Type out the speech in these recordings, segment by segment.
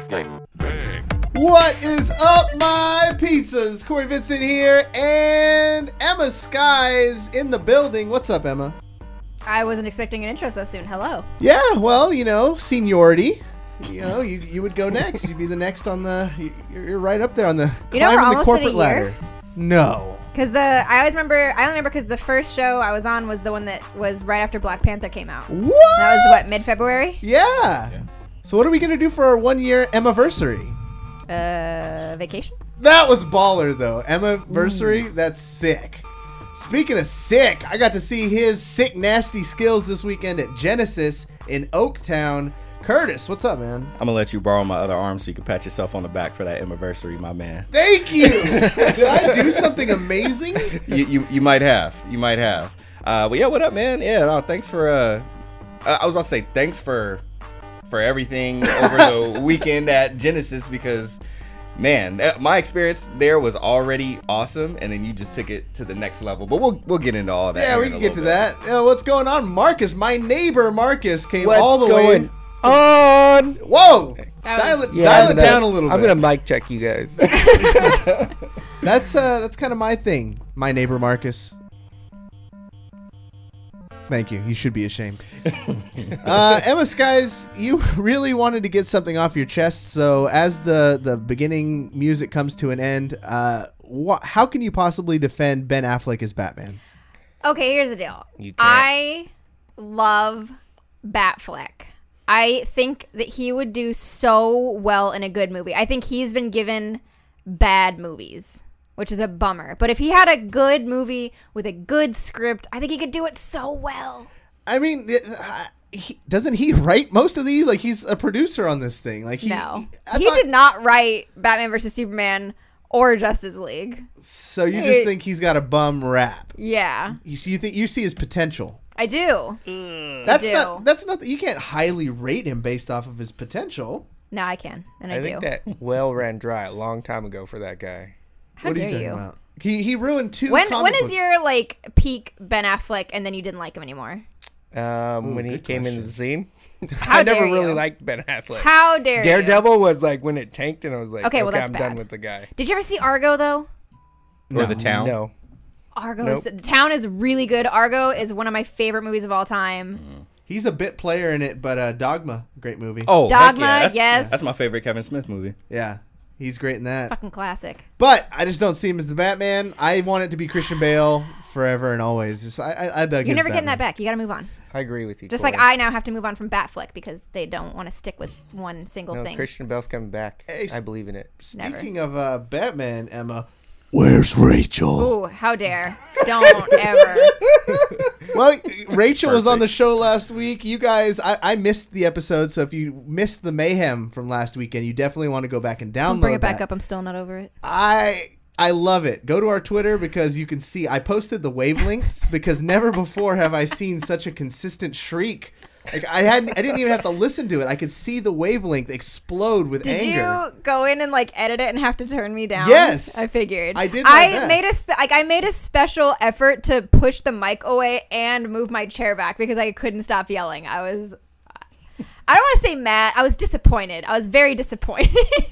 Game. What is up, my pizzas? Corey Vincent here, and Emma Skies in the building. What's up, Emma? I wasn't expecting an intro so soon. Hello. Yeah, well, seniority. You would go next. You'd be the next on the. You're right up there on the climbing the corporate ladder. No. Because I only remember because the first show I was on was the one that was right after Black Panther came out. What? That was what, mid-February? Yeah. So what are we gonna do for our 1-year Emma-versary? Vacation? That was baller though. Emma-versary. That's sick. Speaking of sick, I got to see his sick nasty skills this weekend at Genesis in Oaktown. Curtis, what's up, man? I'm gonna let you borrow my other arm so you can pat yourself on the back for that anniversary, my man. Thank you. Did I do something amazing? You might have. But yeah, what up, man? Yeah, no, thanks for. I was about to say thanks for everything over the weekend at Genesis because, man, my experience there was already awesome, and then you just took it to the next level. But we'll get into all that. Yeah, we can get to that. What's going on, Marcus? My neighbor Marcus came all the way on. Whoa! Dial it down a little bit. I'm gonna mic check you guys. That's kind of my thing. My neighbor Marcus. Thank you. You should be ashamed. Emma Skies, you really wanted to get something off your chest. So as the beginning music comes to an end, how can you possibly defend Ben Affleck as Batman? Okay, here's the deal. You can't. I love Batfleck. I think that he would do so well in a good movie. I think he's been given bad movies, which is a bummer. But if he had a good movie with a good script, I think he could do it so well. I mean, doesn't he write most of these? Like, he's a producer on this thing. Like, he did not write Batman vs. Superman or Justice League. So you just think he's got a bum rap? Yeah. You see his potential. I do. That's not. You can't highly rate him based off of his potential. No, I can, and I do. think that well ran dry a long time ago for that guy. How what dare are you talking you? about? He ruined two. When is your peak Ben Affleck, and then you didn't like him anymore? When he came into the scene, How I never dare really you? liked Ben Affleck. How dare Daredevil was like when it tanked, and I was like, Okay, well, that's I'm bad. done with the guy. Did you ever see Argo though? Or The Town. No. The Town is really good. Argo is one of my favorite movies of all time. He's a bit player in it, but Dogma, great movie. Oh, Dogma, heck yeah. yes. That's my favorite Kevin Smith movie. Yeah, he's great in that. Fucking classic. But I just don't see him as the Batman. I want it to be Christian Bale forever and always. Just I dug. You're never getting that back. You got to move on. I agree with you. Just Corey. like I now have to move on from Batfleck because they don't want to stick with one single No, thing. Christian Bale's coming back. Hey, I believe in it. Speaking of Batman, Emma, where's Rachel? Ooh, how dare! Don't ever. Well, Rachel was on the show last week. You guys, I missed the episode, so if you missed the mayhem from last weekend, you definitely want to go back and download Don't bring it back that. up. I'm still not over it. I love it. Go to our Twitter because you can see I posted the wavelengths because never before have I seen such a consistent shriek. Like I didn't even have to listen to it. I could see the wavelength explode with anger. Did you go in and edit it and have to turn me down? Yes. I figured. I did my best. I made a special effort to push the mic away and move my chair back because I couldn't stop yelling. I don't want to say mad. I was disappointed. I was very disappointed.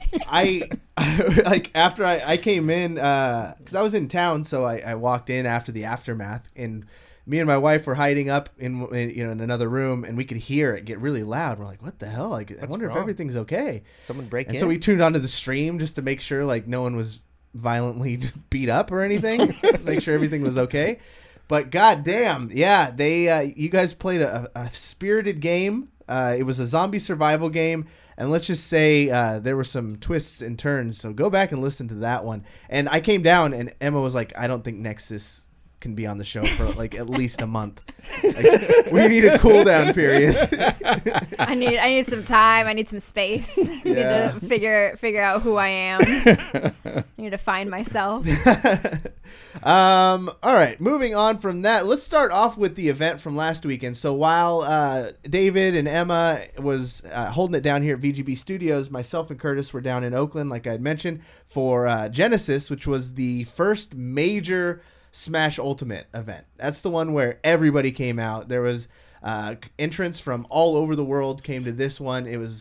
After I came in because I was in town, so I walked in after the aftermath, and me and my wife were hiding up in another room, and we could hear it get really loud. We're like, "What the hell? I wonder if everything's okay." Someone break in. So we tuned onto the stream just to make sure no one was violently beat up or anything. Make sure everything was okay. But goddamn, yeah, you guys played a spirited game. It was a zombie survival game, and let's just say there were some twists and turns. So go back and listen to that one. And I came down, and Emma was like, "I don't think Nexus can be on the show for at least a month. We need a cool down period." I need some time. I need some space. I need to figure out who I am. I need to find myself. All right, moving on from that, let's start off with the event from last weekend. So while David and Emma was holding it down here at VGB Studios, myself and Curtis were down in Oakland, like I had mentioned, for Genesis, which was the first major Smash Ultimate event. That's the one where everybody came out. There was entrants from all over the world came to this one. It was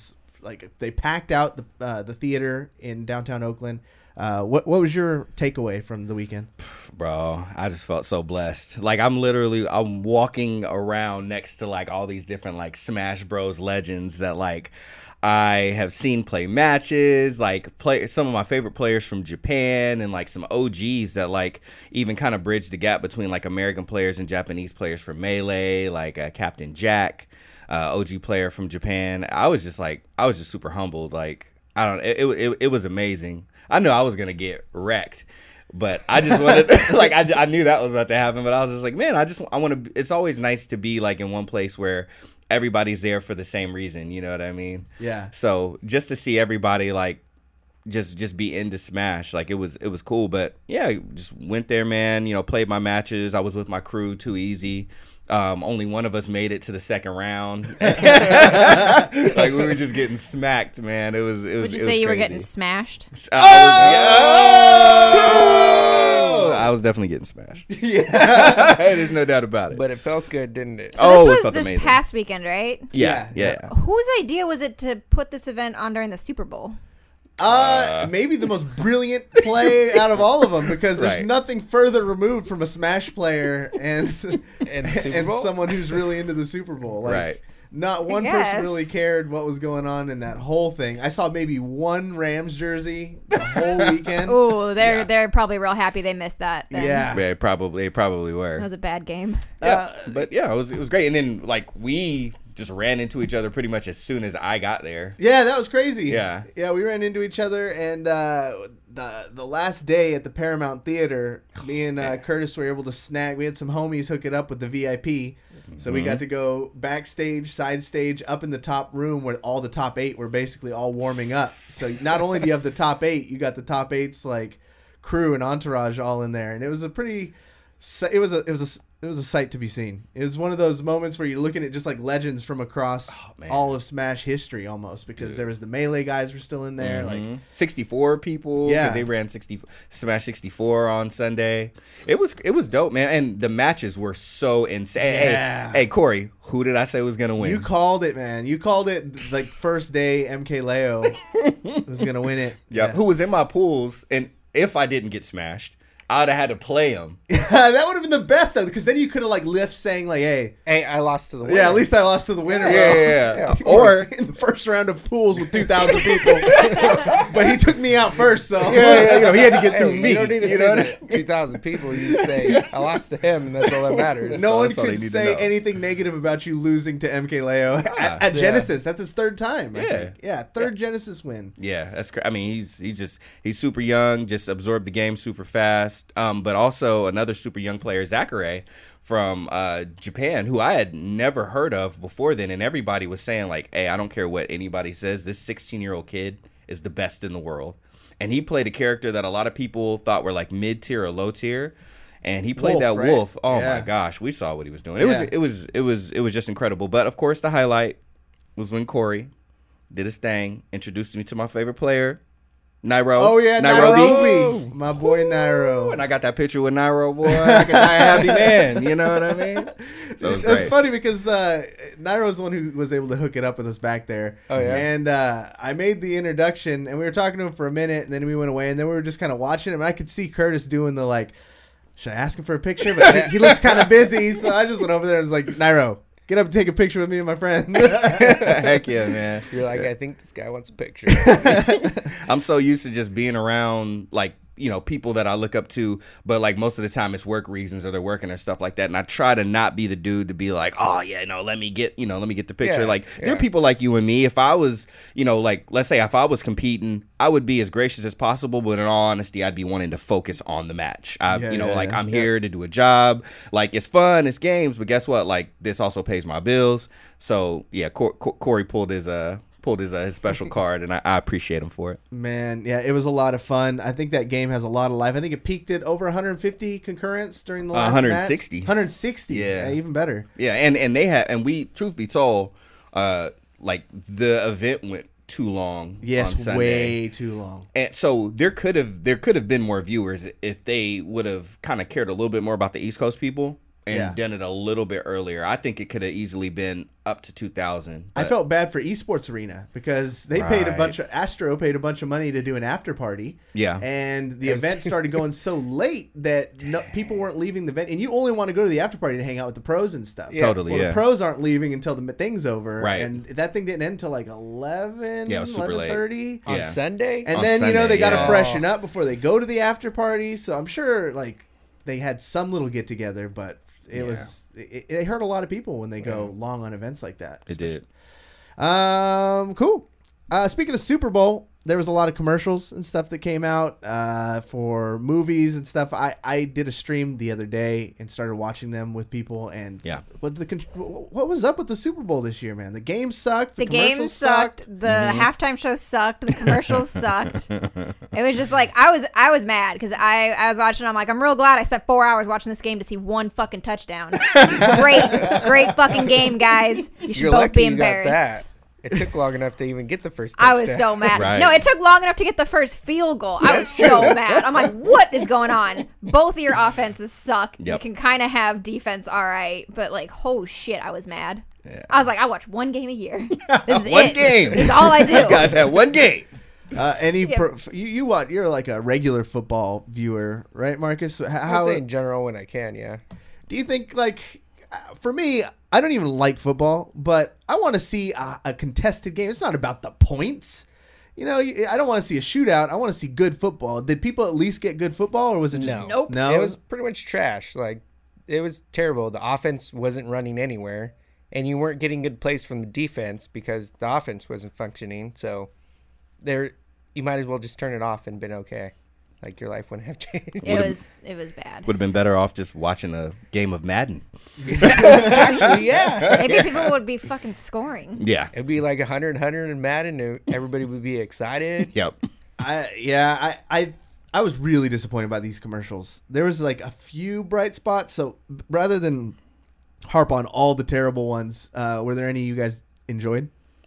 like they packed out the theater in downtown Oakland. What was your takeaway from the weekend? Bro, I just felt so blessed. Like I'm walking around next to like all these different like Smash Bros legends that like I have seen play matches, like play some of my favorite players from Japan, and like some OGs that like even kind of bridge the gap between like American players and Japanese players for Melee, like Captain Jack, OG player from Japan. I was just super humbled. Like I don't, it was amazing. I knew I was gonna get wrecked, but I just wanted like I knew that was about to happen. But I was just like, man, I want to. It's always nice to be like in one place where everybody's there for the same reason. You know what I mean? Yeah. So just to see everybody like just be into Smash, like it was cool. But yeah, just went there, man. You know, played my matches. I was with my crew, Too Easy. Only one of us made it to the second round. Like we were just getting smacked, man. It was. Would you say you were getting smashed? I was definitely getting smashed. Yeah, there's no doubt about it. But it felt good, didn't it? So it this felt was this amazing. past weekend, right? Yeah. Whose idea was it to put this event on during the Super Bowl? Maybe the most brilliant play out of all of them, because there's Right. nothing further removed from a Smash player and And Super and Bowl? someone who's really into the Super Bowl. Like, Right. Not one guess. person really cared what was going on in that whole thing. I saw maybe one Rams jersey the whole weekend. Oh, they're probably real happy they missed that. Then. Yeah. They probably were. That was a bad game. But yeah, it was great. And then like we just ran into each other pretty much as soon as I got there. Yeah, that was crazy. Yeah. Yeah, we ran into each other, and the last day at the Paramount Theater, me and Curtis were able to snag. We had some homies hook it up with the VIP, so we got to go backstage, side stage, up in the top room where all the top 8 were basically all warming up. So not only do you have the top 8, you got the top 8's like crew and entourage all in there, and it was a pretty. It was a sight to be seen. It was one of those moments where you're looking at just like legends from across all of Smash history almost, because there was the Melee guys were still in there. Like 64 people. Yeah. Because they ran Smash 64 on Sunday. It was dope, man. And the matches were so insane. Yeah. Hey, Corey, who did I say was gonna win? you called it, man. You called it like first day. MK Leo was gonna win it. Yeah. Who was in my pools, and if I didn't get smashed, I'd have had to play him. That would have been the best though, because then you could have like lift saying like, "Hey, Hey, I lost to the winner. yeah, at least I lost to the winner." bro. Yeah. He Or was in the first round of pools with 2,000 people, but he took me out first, so he had to get through Hey, me. you don't need to you say know that 2,000 people. You say, I lost to him, and that's all that matters. no one that's all they could need to say know. anything negative about you losing to MK Leo at Yeah. Genesis. That's his third time. I Yeah. think. Yeah, third Genesis win. Yeah, that's I mean, he's super young, just absorbed the game super fast. But also another super young player, Zachary from Japan, who I had never heard of before then, and everybody was saying like, "Hey, I don't care what anybody says, this 16-year-old kid is the best in the world." And he played a character that a lot of people thought were like mid tier or low tier. And he played Wolf, that right? Wolf. Oh Yeah. my gosh, we saw what he was doing. Yeah. It was just incredible. But of course, the highlight was when Corey did his thing, introduced me to my favorite player, Nairo. Oh yeah, Nairobi, my boy Nairo. And I got that picture with Nairo, boy. Like a happy man. You know what I mean? So it was That's great. funny because Nairo's the one who was able to hook it up with us back there. Oh, yeah? And I made the introduction, and we were talking to him for a minute, and then we went away, and then we were just kind of watching him. And I could see Curtis doing the like, should I ask him for a picture? But he looks kind of busy, so I just went over there and was like, Nairo, get up and take a picture with me and my friend. Heck yeah, man. You're like, I think this guy wants a picture. I'm so used to just being around like, you know, people that I look up to, but like most of the time it's work reasons or they're working or stuff like that. And I try to not be the dude to be like, oh yeah, no, let me get the picture. Yeah, Like there yeah. are people like you and me. If I was, you know, like let's say if I was competing, I would be as gracious as possible, but in all honesty, I'd be wanting to focus on the match. I'm here to do a job. Like it's fun, it's games, but guess what? Like this also pays my bills. So yeah, Corey pulled his special card, and I appreciate him for it. Man, yeah, it was a lot of fun. I think that game has a lot of life. I think it peaked at over 150 concurrents during the last 160. match. 160. Yeah. Even better. Yeah, and they had, and we, truth be told, like the event went too long on Yes, Sunday. way too long. And so there could have been more viewers if they would have kind of cared a little bit more about the East Coast people. and Yeah. done it a little bit earlier. I think it could have easily been up to 2000. I but- felt bad for Esports Arena because they paid a Right. bunch of Astro paid a bunch of money to do an after party. Yeah. And the event started going so late that people weren't leaving the event, and you only want to go to the after party to hang out with the pros and stuff. Yeah. Totally, Well, yeah. the pros aren't leaving until the thing's over, Right. and that thing didn't end until like 11, Yeah, it was super late. 11:30. On Yeah. Sunday? And On then Sunday, they got to yeah. freshen up before they go to the after party. So I'm sure like they had some little get together, but it hurt a lot of people when they go long on events like that. It did. Cool. Speaking of Super Bowl, there was a lot of commercials and stuff that came out for movies and stuff. I did a stream the other day and started watching them with people. And Yeah. what was up with the Super Bowl this year, man? The game sucked. The game commercials sucked. The halftime show sucked. The commercials sucked. It was just like I was mad because I was watching. I'm like, I'm real glad I spent 4 hours watching this game to see one fucking touchdown. great fucking game, guys. You should You're both lucky be you got embarrassed. that. It took long enough to even get the first I touchdown. was so mad. Right. No, it took long enough to get the first field goal. I was so mad. I'm like, what is going on? Both of your offenses suck. You Yep. can kind of have defense all right, but like, oh shit, I was mad. I was like, I watch one game a year. This is One it. game. This is all I do. You guys had one game. You what? You're like a regular football viewer, right, Marcus? I would How say in general when I can, yeah. do you think like? For me, I don't even like football, but I want to see a contested game. It's not about the points. You know, I don't want to see a shootout. I want to see good football. Did people at least get good football, or was it just No. Nope. No, It was pretty much trash. Like, it was terrible. The offense wasn't running anywhere, and you weren't getting good plays from the defense because the offense wasn't functioning. So, you might as well just turn it off and been okay. Like, your life wouldn't have changed. It was bad. Would have been better off just watching a game of Madden. Actually, yeah. Maybe people would be fucking scoring. Yeah. It'd be like 100 in Madden, and everybody would be excited. Yep. I was really disappointed by these commercials. There was like a few bright spots. So rather than harp on all the terrible ones, were there any you guys enjoyed?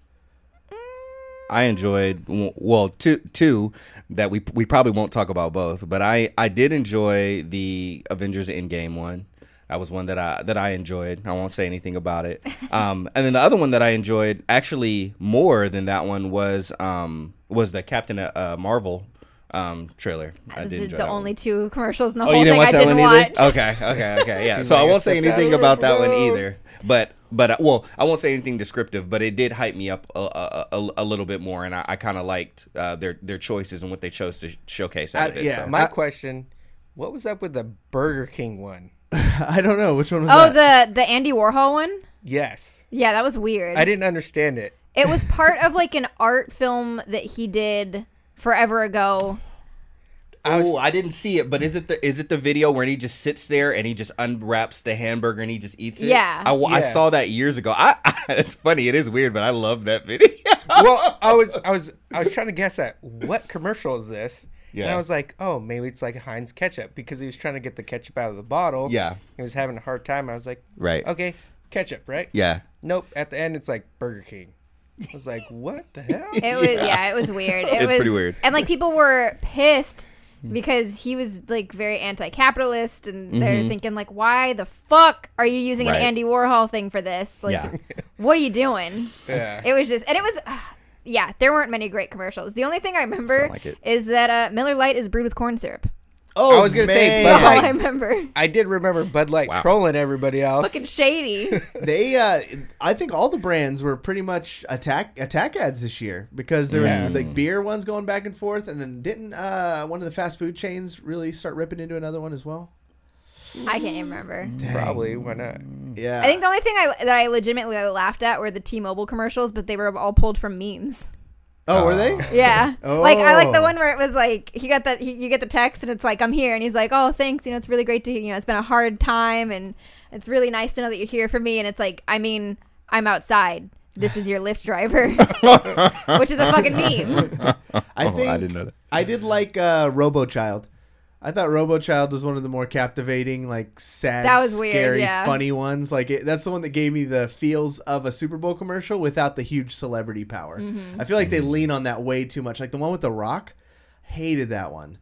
I enjoyed two that we probably won't talk about both, but I did enjoy the Avengers Endgame one. That was one that I enjoyed. I won't say anything about it. And then the other one that I enjoyed actually more than that one was the Captain Marvel trailer. I Those did are enjoy the that only one. two commercials in the Oh, whole you didn't thing watch I that didn't one watch. either? Okay, yeah. Seems So I like won't a say step anything down. about that one either. But I won't say anything descriptive. But it did hype me up a little bit more, and I kind of liked their choices and what they chose to showcase out of it. yeah. So. My question, what was up with the Burger King one? I don't know which one was Oh, that. the Andy Warhol one? Yes. Yeah, that was weird. I didn't understand it. It was part of like an art film that he did forever ago. I didn't see it, but is it the video where he just sits there and he just unwraps the hamburger and he just eats it? Yeah. I Yeah. saw that years ago. It's funny. It is weird, but I love that video. Well, I was trying to guess at what commercial is this? And Yeah. I was like, oh, maybe it's like Heinz ketchup because he was trying to get the ketchup out of the bottle. Yeah. He was having a hard time. I was like, Right. okay, ketchup, right? Yeah. Nope. At the end, it's like Burger King. I was like, what the hell? It was weird. It It's was pretty weird. And like people were pissed because he was like very anti-capitalist and they're thinking like, why the fuck are you using Right. an Andy Warhol thing for this? Like, Yeah. what are you doing? Yeah. It was just, and it was, yeah, there weren't many great commercials. The only thing I remember Sound like it. is that Miller Lite is brewed with corn syrup. Oh, I was gonna say, man. That's Bud all Light. I remember. I did remember Bud Light Wow. trolling everybody else. Fucking shady. They, I think all the brands were pretty much attack ads this year because there was like beer ones going back and forth, and then didn't one of the fast food chains really start ripping into another one as well? I can't even remember. Probably. Why not? Yeah, I think the only thing that I legitimately laughed at were the T-Mobile commercials, but they were all pulled from memes. Oh, were they? Yeah. Oh. Like I like the one where it was like you get the text and it's like I'm here and he's like, "Oh, thanks. You know, it's really great to it's been a hard time and it's really nice to know that you're here for me." And it's like, I mean, I'm outside. This is your Lyft driver. Which is a fucking meme. I think I didn't know that. I did like RoboChild. I thought RoboChild was one of the more captivating, like sad, That was weird, scary, yeah. funny ones. Like that's the one that gave me the feels of a Super Bowl commercial without the huge celebrity power. Mm-hmm. I feel like they lean on that way too much. Like the one with The Rock, hated that one.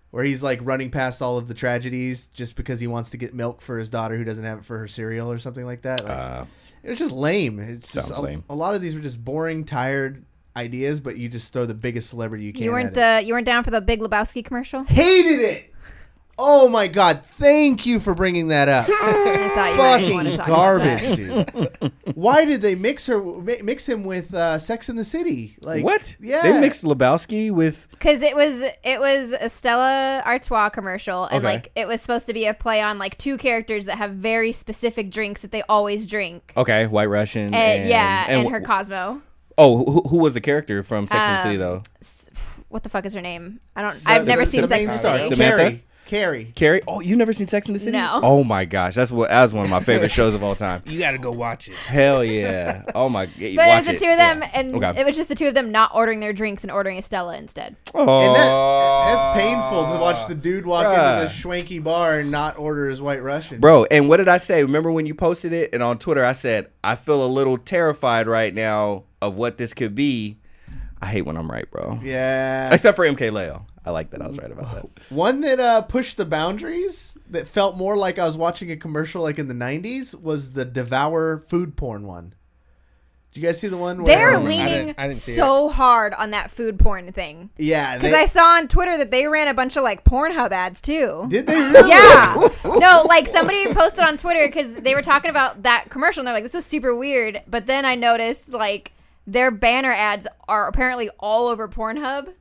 where he's like running past all of the tragedies just because he wants to get milk for his daughter who doesn't have it for her cereal or something like that. Like, it was just lame. It's just lame. A lot of these were just boring, tired ideas, but you just throw the biggest celebrity you can. You weren't down for the Big Lebowski commercial? Hated it. Oh my God! Thank you for bringing that up. I thought you might want to Fucking talk garbage, dude. Why did they mix him with Sex in the City? Like What? Yeah, They mixed Lebowski with. Because it was a Stella Artois commercial, and Okay. like it was supposed to be a play on like two characters that have very specific drinks that they always drink. Okay, White Russian. And her Cosmo. Oh, who was the character from Sex and the City though? What the fuck is her name? I've never seen the Sex main and the star, City. Samantha? Carrie. Carrie. Oh, you never seen Sex and the City? No. Oh my gosh, that was one of my favorite shows of all time. You got to go watch it. Hell yeah. Oh my. But it was the two of them, and Okay. it was just the two of them not ordering their drinks and ordering a Stella instead. Oh, And that's painful to watch the dude walk Bruh. into the schwanky bar and not order his White Russian. Bro, and what did I say? Remember when you posted it? And on Twitter, I said, I feel a little terrified right now of what this could be. I hate when I'm right, bro. Yeah. Except for MK Leo. I like that. I was right about that. One that pushed the boundaries that felt more like I was watching a commercial like in the 90s was the Devour food porn one. Did you guys see the one where They're I leaning didn't see so hard on that food porn thing. Yeah, Because I saw on Twitter that they ran a bunch of like Pornhub ads too. did they really? Yeah. No, like somebody posted on Twitter because they were talking about that commercial and they're like, this was super weird. But then I noticed like their banner ads are apparently all over Pornhub.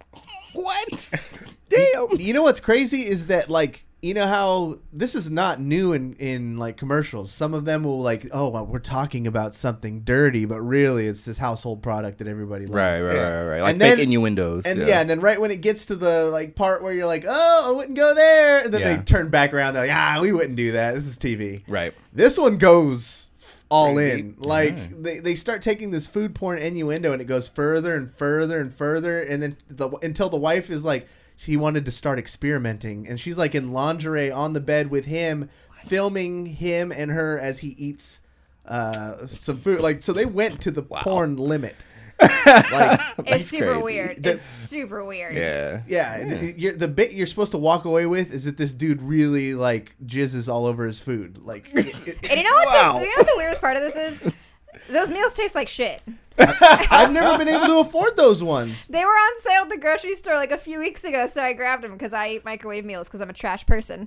What? Damn. You know what's crazy is that like you know how this is not new in like commercials. Some of them will like, oh, well, we're talking about something dirty, but really it's this household product that everybody loves. Right. Like And fake then- innuendos. And yeah, and then right when it gets to the like part where you're like, oh, I wouldn't go there, and then Yeah. they turn back around. They're like, we wouldn't do that. This is TV. Right. This one goes all Pretty in. Like they start taking this food porn innuendo, and it goes further and further and further, and then until the wife is like, she wanted to start experimenting, and she's like in lingerie on the bed with him, filming him and her as he eats some food. Like, so they went to the porn limit. Like, It's super crazy. weird. It's super weird. Yeah. yeah, the bit you're supposed to walk away with is that this dude really like jizzes all over his food. Like, And you know what? Wow. You know what the weirdest part of this is? Those meals taste like shit. I've never been able to afford those ones. They were on sale at the grocery store like a few weeks ago, so I grabbed them because I eat microwave meals because I'm a trash person.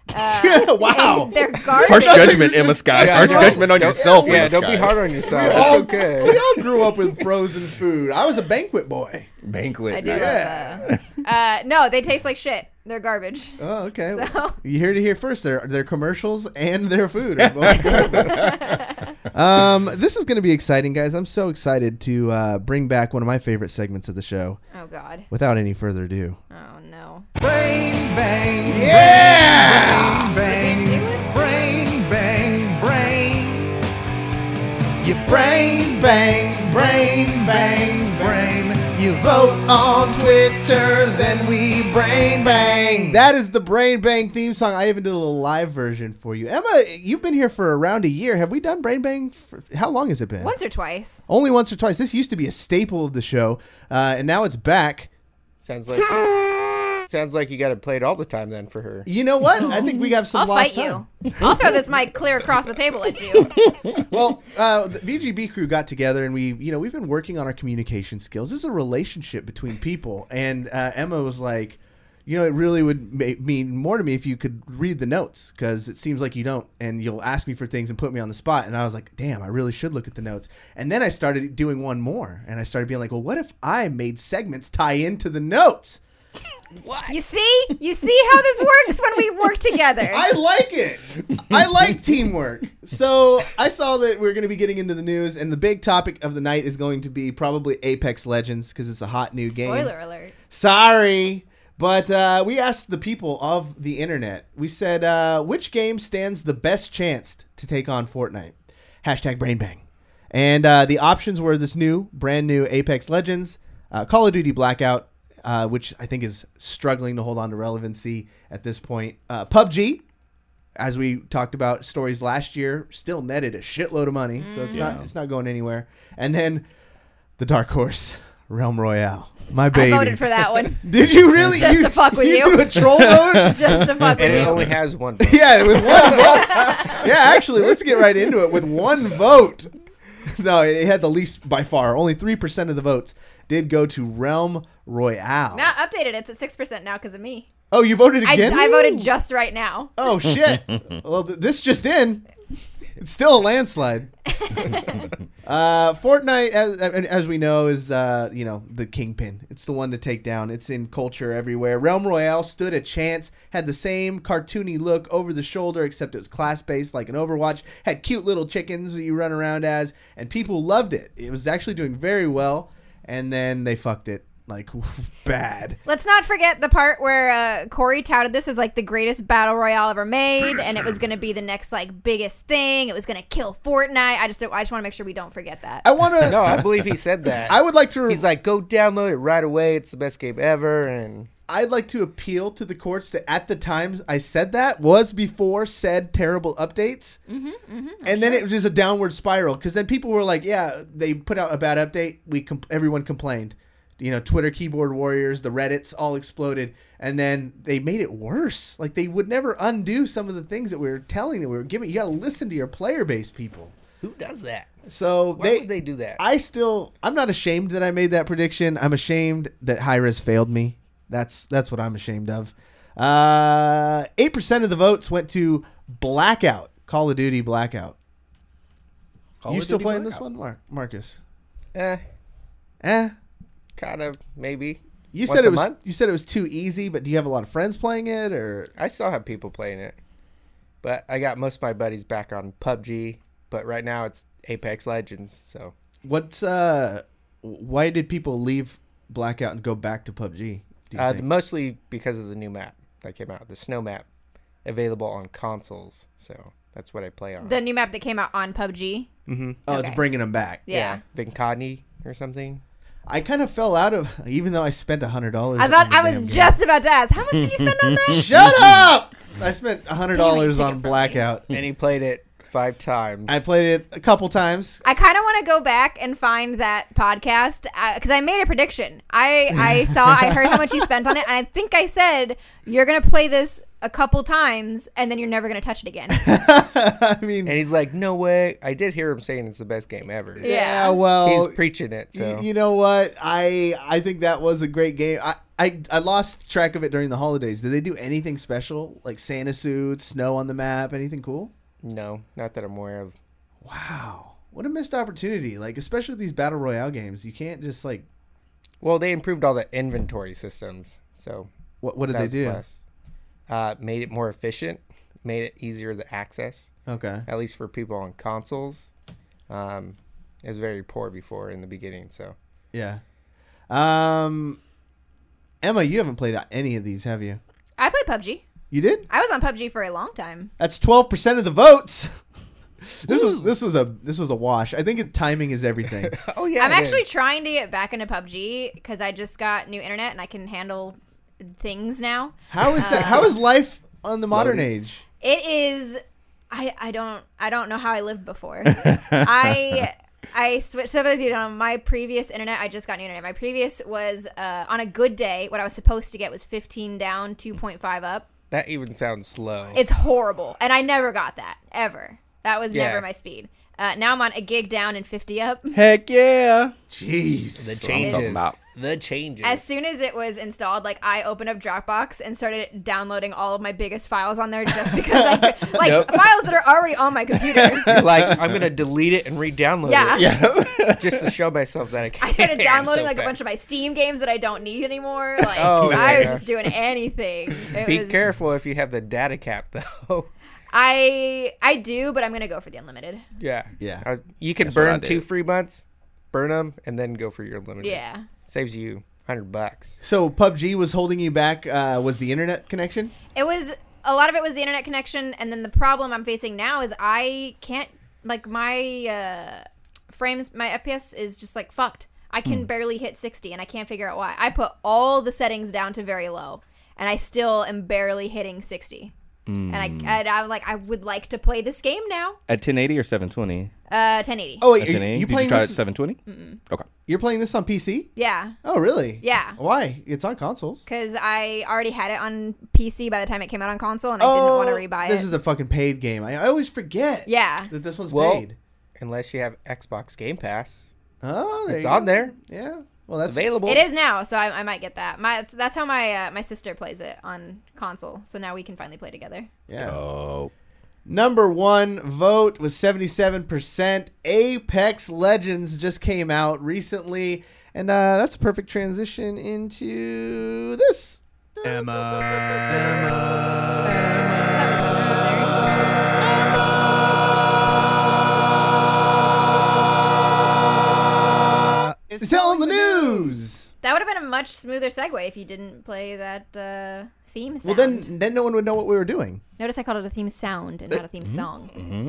Wow. And they're garbage. Harsh judgment, Emma Skies. Yeah, Harsh don't- judgment on yourself. Yeah, Emma don't be Skies. hard on yourself. all- It's okay. We all grew up with frozen food. I was a banquet boy. Banquet. I do. nice. Yeah. No, they taste like shit. They're garbage. Oh, okay. So- You heard it here first. Their commercials and their food are both good. This is going to be exciting, guys. I'm so excited to bring back one of my favorite segments of the show. Oh God. Without any further ado. Oh no. Brain bang, Yeah! brain bang, brain bang, brain. You brain bang, brain bang, brain. You vote on Twitter, then we brain bang. That is the Brain Bang theme song. I even did a little live version for you. Emma, you've been here for around a year. Have we done Brain Bang? How long has it been? Once or twice. Only once or twice. This used to be a staple of the show, and now it's back. Sounds like you got to play it all the time then for her. You know what? I think we have some I'll lost fight time. you. I'll throw this mic clear across the table at you. Well, the VGB crew got together, and we've been working on our communication skills. This is a relationship between people, and Emma was like, it really would mean more to me if you could read the notes, because it seems like you don't, and you'll ask me for things and put me on the spot. And I was like, damn, I really should look at the notes. And then I started doing one more, and I started being like, well, what if I made segments tie into the notes? You see how this works when we work together. I like it. I like teamwork. So I saw that we're going to be getting into the news, and the big topic of the night is going to be probably Apex Legends, because it's a hot new game. Spoiler alert. Sorry. But we asked the people of the internet. We said, which game stands the best chance to take on Fortnite? #BrainBang. And the options were this brand new Apex Legends, Call of Duty Blackout, which I think is struggling to hold on to relevancy at this point. PUBG, as we talked about stories last year, still netted a shitload of money, so it's not going anywhere. And then the dark horse, Realm Royale. My I baby. voted for that one Did you really? Just to fuck with you. do a troll vote? just to fuck with And it you. only has one vote. Yeah, with one vote. Yeah, actually, let's get right into it. With one vote. No, it had the least by far. Only 3% of the votes did go to Realm Royale. Now updated. It's at 6% now because of me. Oh, you voted I again? voted just right now. Oh, shit. Well, this just in. It's still a landslide. Fortnite, as we know, is the kingpin. It's the one to take down. It's in culture everywhere. Realm Royale stood a chance. Had the same cartoony look over the shoulder, except it was class-based like an Overwatch. Had cute little chickens that you run around as, and people loved it. It was actually doing very well, and then they fucked it. Like, bad. Let's not forget the part where Corey touted this as like the greatest battle royale ever made, and it was going to be the next like biggest thing. It was going to kill Fortnite. I just want to make sure we don't forget that. I want to. No, I believe he said that. I would like to. He's like, go download it right away. It's the best game ever. And I'd like to appeal to the courts that at the times I said that was before said terrible updates. And then it was just a downward spiral because then people were like, yeah, they put out a bad update. Everyone complained. Twitter keyboard warriors, the Reddits all exploded. And then they made it worse. Like they would never undo some of the things that we were telling them we were giving. You got to listen to your player base, people. who does that? So Why would they do that? I'm not ashamed that I made that prediction. I'm ashamed that Hi-Rez failed me. That's what I'm ashamed of. 8% of the votes went to Blackout, Call of Duty Blackout. You still playing this one, Marcus? Eh, Eh. kind of, maybe. You Once said a it was. month? You said it was too easy, but do you have a lot of friends playing it, or? I still have people playing it. But I got most of my buddies back on PUBG. But right now it's Apex Legends. So Why did people leave Blackout and go back to PUBG? Do you think? mostly because of the new map that came out, the snow map, available on consoles. So that's what I play on. The new map that came out on PUBG. Oh, it's okay. bringing them back. Yeah. Vincani or something. I kind of fell out of, even though I spent $100. I thought I was just about to ask, how much did you spend on that? Shut up! I spent $100 Damn it, you took it on from Blackout. And he played it 5 times. I played it a couple times. I kind of want to go back and find that podcast because I made a prediction. I heard how much you spent on it, and I think I said you're gonna play this a couple times, and then you're never gonna touch it again. I mean, And he's like, no way. I did hear him saying it's the best game ever. yeah, well, He's preaching it. So you know what? I think that was a great game. I lost track of it during the holidays. Did they do anything special, like Santa suits, snow on the map, anything cool? no, not that I'm aware of. Wow, what a missed opportunity! Like, especially with these battle royale games, you can't just like. Well, they improved all the inventory systems. So What did that they was do? a plus. Made it more efficient. Made it easier to access. Okay. At least for people on consoles. It was very poor before in the beginning. So Yeah. Emma, you haven't played any of these, have you? I played PUBG. You did? I was on PUBG for a long time. That's 12% of the votes. This was a wash. I think timing is everything. oh yeah, I'm it actually is. trying to get back into PUBG because I just got new internet and I can handle things now. How is that? How is life on the modern age? It is. I don't know how I lived before. I switched. So as you know, my previous internet, I just got new internet. My previous was on a good day. What I was supposed to get was 15 down, 2.5 up. That even sounds slow. It's horrible, and I never got that ever. That was Yeah. never my speed. Now I'm on a gig down and 50 up. Heck yeah. Jeez. the what I'm talking changes. about. The changes. As soon as it was installed, like I opened up Dropbox and started downloading all of my biggest files on there just because I could, like Yep. files that are already on my computer. like I'm gonna delete it and re-download Yeah. it Yeah. just to show myself that I can. I started downloading like a bunch of my Steam games that I don't need anymore. Like Oh, I was yes. just doing anything. Be careful if you have the data cap though. I do, but I'm gonna go for the unlimited. yeah. Yeah. You can That's what I burn did. 2 free months, burn them, and then go for your unlimited. Yeah. Saves you $100. So PUBG was holding you back. Was the internet connection? It was a lot of it was the internet connection, and then the problem I'm facing now is I can't like my frames, my FPS is just like fucked. I can barely hit 60, and I can't figure out why. I put all the settings down to very low, and I still am barely hitting 60. And I'm like, I would like to play this game now. At 1080 or 720? 1080. Oh, At wait, 1080. you Did you playing try it this? at 720? Okay. You're playing this on PC? Yeah. Oh, really? Yeah. Why? It's on consoles. Because I already had it on PC by the time it came out on console, and I didn't want to rebuy This it. is a fucking paid game. I always forget Yeah. that this one's Well, paid. Unless you have Xbox Game Pass. Oh, there It's you on go. there. Yeah. Well, It's that's available. It is now, so I might get that. That's how my sister plays it on console, so now we can finally play together. Yeah. Oh. Number one vote was 77%. Apex Legends just came out recently, and that's a perfect transition into this. That was unnecessary. It's telling the news. That would have been a much smoother segue if you didn't play that theme Well, sound. then no one would know what we were doing. Notice I called it a theme sound and not a theme song.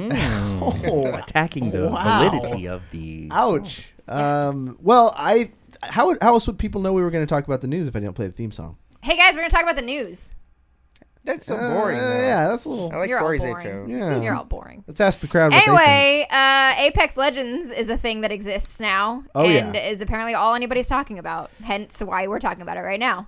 Oh, Attacking the Wow. validity of the. ouch. Well, how else would people know we were going to talk about the news if I didn't play the theme song? Hey guys, we're gonna talk about the news. That's so boring. though. Yeah, that's a little. I like You're all Corey's boring. intro. Yeah. You're all boring. Let's ask the crowd. What they think. Anyway, Apex Legends is a thing that exists now, Oh, and yeah. is apparently all anybody's talking about. Hence, why we're talking about it right now.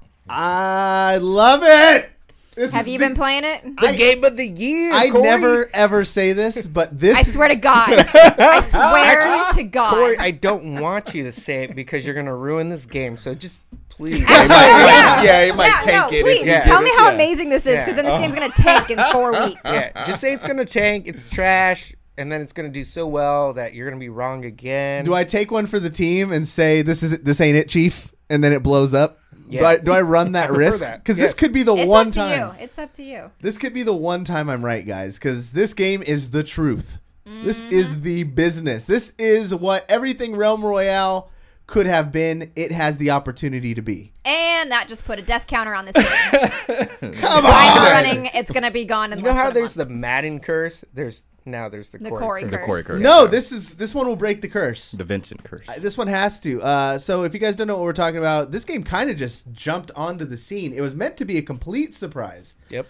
I love it. This Have is you the- been playing it? The game of the year. I Corey. never ever say this, but this. I swear to God. I swear to God. Corey, I don't want you to say it because you're gonna ruin this game. So just please. Yeah, it might tank no, it. please, If you Yeah. tell did me it. how Yeah. amazing this is, Yeah. because then this game's going to tank in 4 weeks. Yeah, just say it's gonna tank. It's trash, and then it's gonna do so well that you're gonna be wrong again. Do I take one for the team and say this ain't it, Chief, and then it blows up? Yeah. Do I run that prefer risk? that. Because this Yes. could be the It's one up to time. you. It's up to you. This could be the one time I'm right, guys. Because this game is the truth. This is the business. This is what everything Realm Royale could have been. It has the opportunity to be. And that just put a death counter on this game. Come I'm on. running. It's going to be gone in You know less how than a there's the month. Madden curse? There's the The Corey Corey curse. curse. The Corey curse. No, this one will break the curse. The Vincent curse. This one has to. So if you guys don't know what we're talking about, this game kind of just jumped onto the scene. It was meant to be a complete surprise. Yep.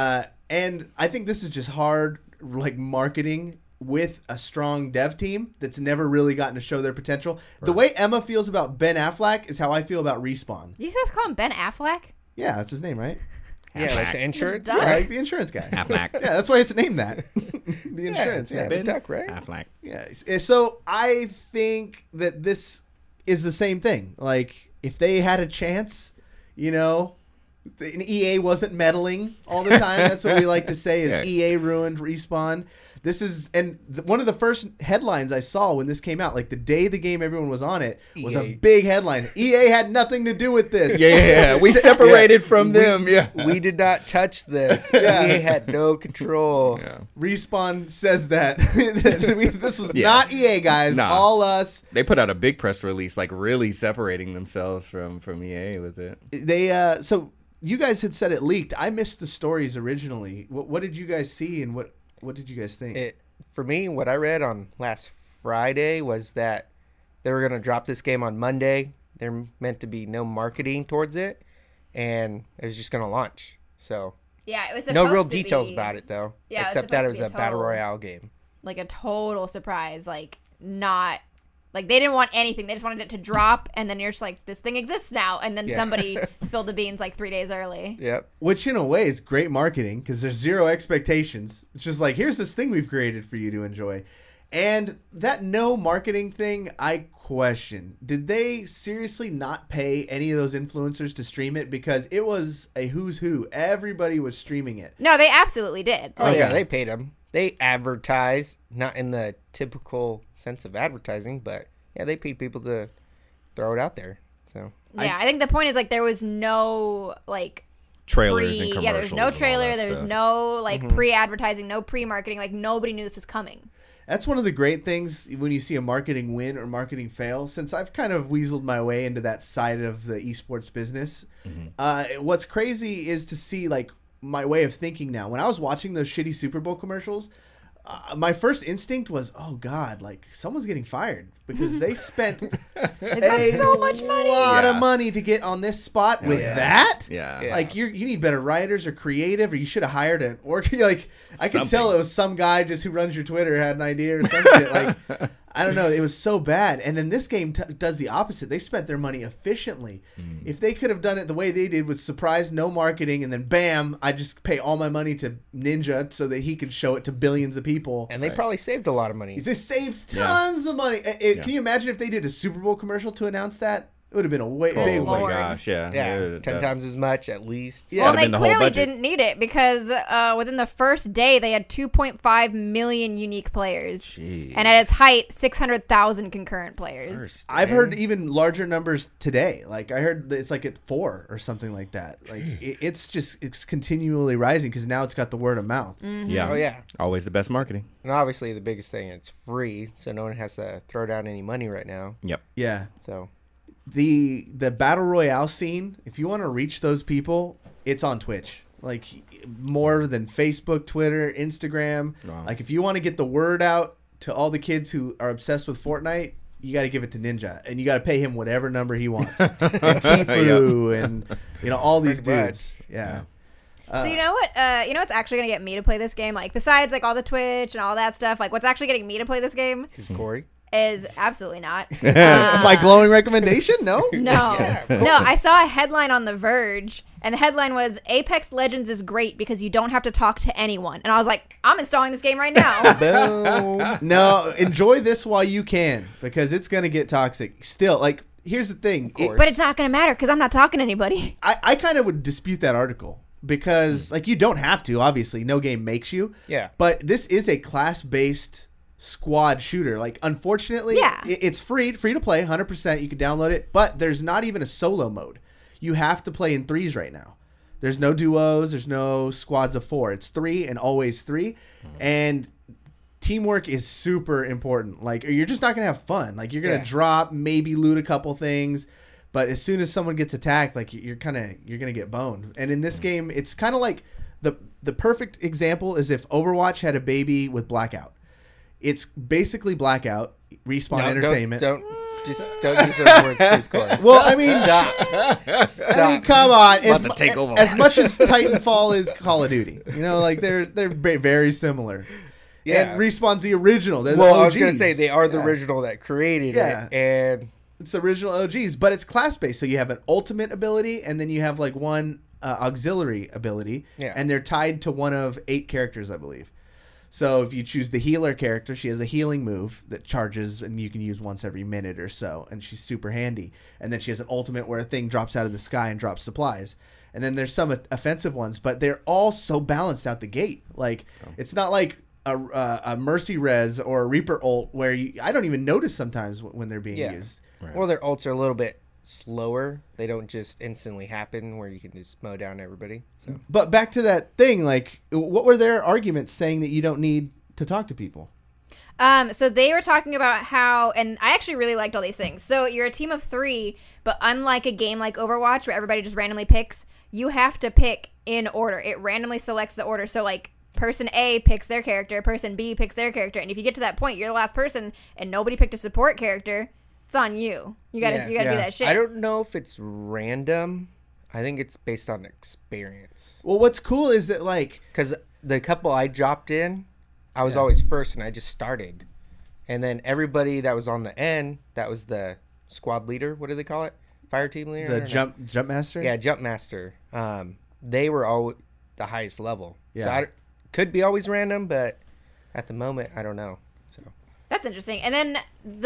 And I think this is just hard, like, marketing with a strong dev team that's never really gotten to show their potential. The way Emma feels about Ben Affleck is how I feel about Respawn. You guys call him Ben Affleck? Yeah, that's his name, right? Yeah, like the insurance. Duh. Yeah, like the insurance guy. Affleck. Yeah, that's why it's named that. The insurance, yeah. Ben Duck, right? Affleck. Yeah. So I think that this is the same thing. Like, if they had a chance, you know, and EA wasn't meddling all the time. That's what we like to say is Yeah. EA ruined Respawn. This is, and one of the first headlines I saw when this came out, like the day the game everyone was on it, was a EA. big headline. EA had nothing to do with this. Yeah. We separated from them. Yeah. We did not touch this. Yeah. We had no control. Yeah. Respawn says that. This was Yeah. not EA, guys. Nah. All us. They put out a big press release, like really separating themselves from EA with it. They so you guys had said it leaked. I missed the stories originally. What did you guys see, and what did you guys think? For me, what I read on last Friday was that they were going to drop this game on Monday. There meant to be no marketing towards it, and it was just going to launch. So Yeah, it was no supposed real to details be, about it, though, Yeah, it was except that it was supposed a to be a battle total- royale game. like a total surprise. Like, not... Like, they didn't want anything. They just wanted it to drop, and then you're just like, this thing exists now. And then Yeah. somebody spilled the beans like 3 days early. Yep. Which in a way is great marketing because there's zero expectations. It's just like, here's this thing we've created for you to enjoy. And that no marketing thing, I question. Did they seriously not pay any of those influencers to stream it? Because it was a who's who. Everybody was streaming it. No, they absolutely did. Oh, Like, yeah, they paid them. They advertised, not in the typical sense of advertising, but yeah, they paid people to throw it out there. So yeah, I think the point is, like, there was no, like... Trailers and commercials. Yeah, there's no and all trailer. that There's stuff. no, like, pre-advertising, no pre-marketing. Like, nobody knew this was coming. That's one of the great things when you see a marketing win or marketing fail. Since I've kind of weaseled my way into that side of the esports business, what's crazy is to see like my way of thinking now. When I was watching those shitty Super Bowl commercials, my first instinct was, oh God, like someone's getting fired because they spent It's so much money. lot of Yeah. money to get on this spot with that. Yeah. Yeah. Like you need better writers or creative, or you should have hired an org. Like I could tell Something. it was some guy just who runs your Twitter had an idea or some shit. Like I don't know, it was so bad. And then this game does the opposite. They spent their money efficiently. If they could have done it the way they did with surprise, no marketing, and then bam, I just pay all my money to Ninja so that he could show it to billions of people. And they probably saved a lot of money. They saved tons of money. Can you imagine if they did a Super Bowl commercial to announce that? It would have been a big Oh my Lord. gosh, yeah. Yeah, 10 times as much at least. Yeah. Well, That'd they been the whole clearly budget. didn't need it because within the first day they had 2.5 million unique players, Jeez. and at its height, 600,000 concurrent players. I've heard even larger numbers today. Like I heard it's like at 4 or something like that. Like it's continually rising because now it's got the word of mouth. Yeah. Oh, yeah. Always the best marketing. And obviously the biggest thing, it's free, so no one has to throw down any money right now. Yep. Yeah. So The battle royale scene, if you want to reach those people, it's on Twitch. Like more than Facebook, Twitter, Instagram. Wow. Like if you want to get the word out to all the kids who are obsessed with Fortnite, you got to give it to Ninja, and you got to pay him whatever number he wants. And Tifu and all these Pretty much. dudes. Yeah. So you know what? You know what's actually gonna get me to play this game? Like besides like all the Twitch and all that stuff, like what's actually getting me to play this game is Corey. is absolutely not. My glowing recommendation? No. No, Yeah, of no. I saw a headline on The Verge, and the headline was "Apex Legends is great because you don't have to talk to anyone." And I was like, "I'm installing this game right now." Boom. No, enjoy this while you can because it's gonna get toxic. Still, like here's the thing. course. But it's not gonna matter because I'm not talking to anybody. I kind of would dispute that article because like you don't have to. Obviously, no game makes you. Yeah. But this is a class-based squad shooter. Like unfortunately, Yeah. it's free to play, 100%. You can download it, but there's not even a solo mode. You have to play in threes right now. There's no duos. There's no squads of 4. It's 3 and always 3, and teamwork is super important. Like you're just not gonna have fun. Like you're gonna Yeah. drop, maybe loot a couple things, but as soon as someone gets attacked, like you're gonna get boned. And in this game, it's kind of like the perfect example is if Overwatch had a baby with Blackout. It's basically Blackout, Respawn Entertainment. Don't use those words, please, Corey. Well, I mean, Stop. I mean, come on. As, to take Overwatch. as much as Titanfall is Call of Duty, like they're very similar. Yeah. And Respawn's the original. They're Well, the I OGs. was gonna say they are the Yeah. original that created Yeah. it, and It's the original OGs, but it's class based. So you have an ultimate ability, and then you have like one auxiliary ability, Yeah. and they're tied to one of 8 characters, I believe. So if you choose the healer character, she has a healing move that charges, and you can use once every minute or so, and she's super handy. And then she has an ultimate where a thing drops out of the sky and drops supplies. And then there's some offensive ones, but they're all so balanced out the gate. Like it's not like a Mercy Res or a Reaper ult where I don't even notice sometimes when they're being yeah. used. Well, their ults are a little bit slower. They don't just instantly happen where you can just mow down everybody. So But back to that thing, like, what were their arguments saying that you don't need to talk to people? So they were talking about how, and I actually really liked all these things. So you're a team of 3, but unlike a game like Overwatch where everybody just randomly picks, you have to pick in order. It randomly selects the order. So like person A picks their character, person B picks their character, and if you get to that point, you're the last person, and nobody picked a support character. It's on you. You gotta do that shit. I don't know if it's random. I think it's based on experience. Well, what's cool is that, like, Because the couple I dropped in, I was always first, and I just started. And then everybody that was on the end, that was the squad leader. What do they call it? Fire team leader? I the don't know. jump master? Yeah, jump master. They were all the highest level. Yeah. So could be always random, but at the moment, I don't know. So That's interesting. And then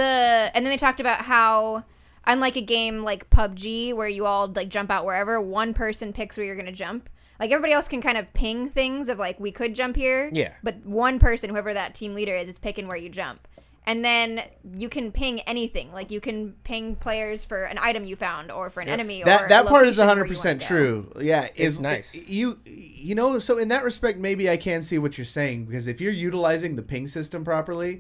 they talked about how unlike a game like PUBG where you all like jump out wherever, one person picks where you're going to jump. Like everybody else can kind of ping things of like we could jump here. Yeah. But one person, whoever that team leader is picking where you jump. And then you can ping anything. Like you can ping players for an item you found or for an enemy. Or That a part is location where you 100% wanna go. true. Yeah, It's nice. You know, so in that respect, maybe I can see what you're saying because if you're utilizing the ping system properly,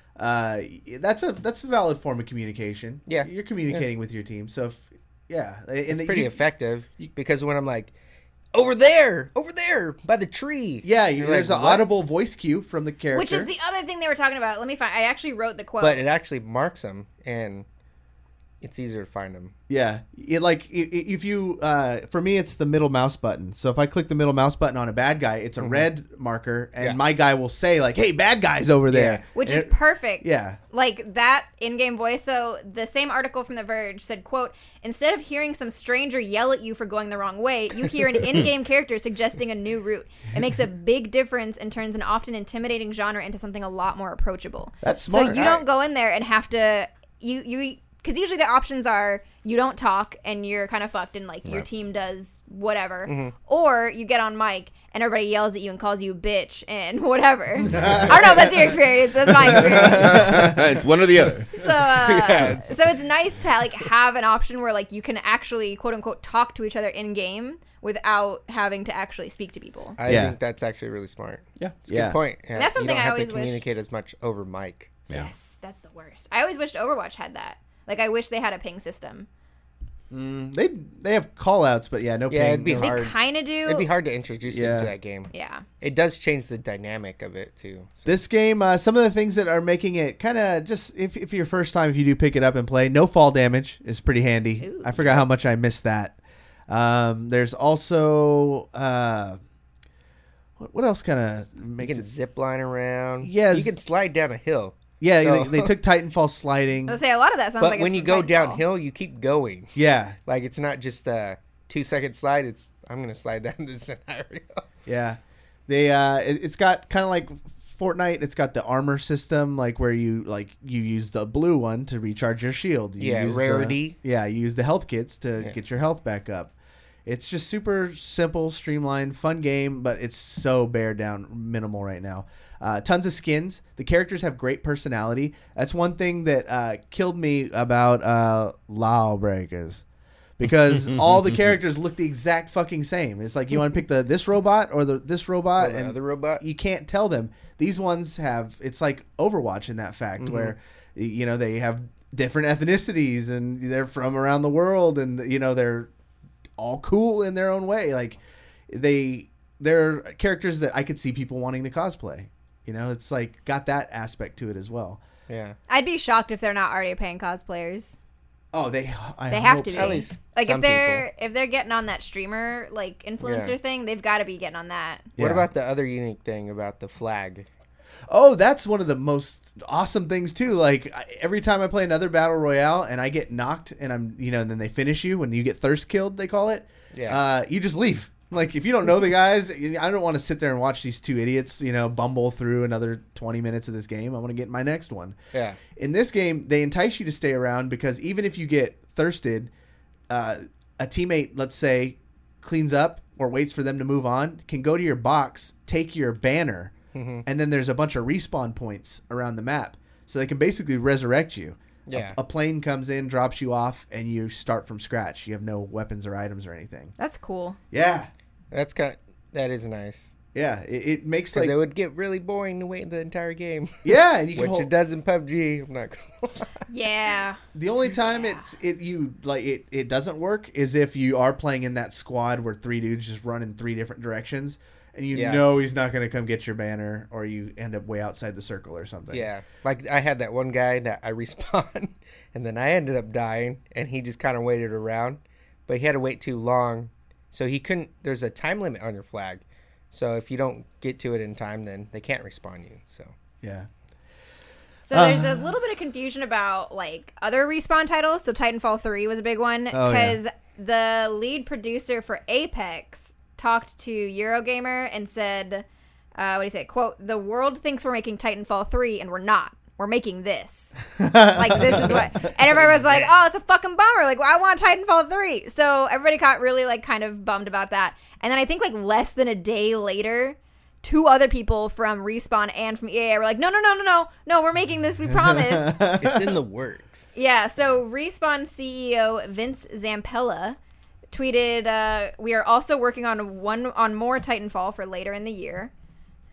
that's a valid form of communication. Yeah. you're communicating with your team. So, it's it's pretty effective because when I'm like, over there by the tree. Yeah, You're there's like, an what? audible voice cue from the character. Which is the other thing they were talking about. Let me find. I actually wrote the quote. But it actually marks them, and it's easier to find them. Yeah, if you for me it's the middle mouse button. So if I click the middle mouse button on a bad guy, it's a red marker, and Yeah. my guy will say like, "Hey, bad guy's over there," Yeah. Which And is it- perfect. Yeah. Like that in-game voice. So the same article from The Verge said, quote, instead of hearing some stranger yell at you for going the wrong way, you hear an in-game character suggesting a new route. It makes a big difference and turns an often intimidating genre into something a lot more approachable. That's So smart. you don't go in there and have to, because usually the options are you don't talk and you're kind of fucked and like your team does whatever, or you get on mic and everybody yells at you and calls you a bitch and whatever. I don't know if that's your experience. That's my experience. It's one or the other. So, so it's nice to like have an option where like you can actually quote unquote talk to each other in game without having to actually speak to people. I Yeah. think that's actually really smart. Yeah. It's a Yeah. good point. Yeah, That's something you don't I have always to wished- communicate as much over mic. Yeah. Yes, that's the worst. I always wished Overwatch had that. Like I wish they had a ping system. They have call outs, but yeah, no Yeah, ping. it'd be no- They hard. kind of do. It'd be hard to introduce you Yeah. to that game. Yeah. It does change the dynamic of it too. So, This game, some of the things that are making it kind of just, if your first time, if you do pick it up and play, no fall damage is pretty handy. Ooh. I forgot how much I missed that. There's also, what else kind of you makes can it? zip line around. Yes. You can slide down a hill. Yeah, so- they took Titanfall sliding. I was say a lot of that sounds But like when it's you from go Titanfall. downhill, you keep going. Yeah, Like it's not just a 2-second slide. It's I'm gonna slide down this scenario. yeah. It's got kind of like Fortnite. It's got the armor system, like where you use the blue one to recharge your shield. You Yeah, use rarity. you use the health kits to Yeah. get your health back up. It's just super simple, streamlined, fun game, but it's so bare down minimal right now. Tons of skins. The characters have great personality. That's one thing that killed me about Lawbreakers. Because all the characters look the exact fucking same. It's like you want to pick this robot or this robot, Or the and other robot. you can't tell them. These ones have. It's like Overwatch in that fact, where they have different ethnicities and they're from around the world, and they're all cool in their own way. Like they're characters that I could see people wanting to cosplay. It's like got that aspect to it as well. Yeah. I'd be shocked if they're not already paying cosplayers. Oh, they They have hope to be. so. At least Like some if they're getting on that streamer like influencer Yeah. thing, they've got to be getting on that. What Yeah. about the other unique thing about the flag? Oh, that's one of the most awesome things too. Like every time I play another battle royale and I get knocked and I'm, and then they finish you when you get thirst killed, they call it. Yeah. You just leave. Like if you don't know the guys, I don't want to sit there and watch these two idiots, bumble through another 20 minutes of this game. I want to get my next one. Yeah. In this game, they entice you to stay around because even if you get thirsted, a teammate, let's say, cleans up or waits for them to move on, can go to your box, take your banner, and then there's a bunch of respawn points around the map. So they can basically resurrect you. Yeah. A plane comes in, drops you off, and you start from scratch. You have no weapons or items or anything. That's cool. Yeah. That is nice. Yeah. It makes Because like... it would get really boring to wait the entire game. Yeah, and you can Which hold... it does in PUBG. I'm not gonna lie. Yeah. The only time it doesn't work is if you are playing in that squad where three dudes just run in three different directions, and you Yeah. know he's not going to come get your banner, or you end up way outside the circle or something. Yeah. Like I had that one guy that I respawned and then I ended up dying and he just kind of waited around. But he had to wait too long. So he couldn't there's a time limit on your flag. So if you don't get to it in time then they can't respawn you. So Yeah. So there's a little bit of confusion about like other Respawn titles. So Titanfall 3 was a big one Oh, yeah. because the lead producer for Apex talked to Eurogamer and said, what do you say? Quote, the world thinks we're making Titanfall 3 and we're not. We're making this. Like, this is what... And everybody was like, oh, it's a fucking bummer. Like, well, I want Titanfall 3. So everybody got really, like, kind of bummed about that. And then I think, like, less than a day later, two other people from Respawn and from EA were like, no, we're making this, we promise. it's in the works. Yeah, so Respawn CEO Vince Zampella tweeted, we are also working on more Titanfall for later in the year.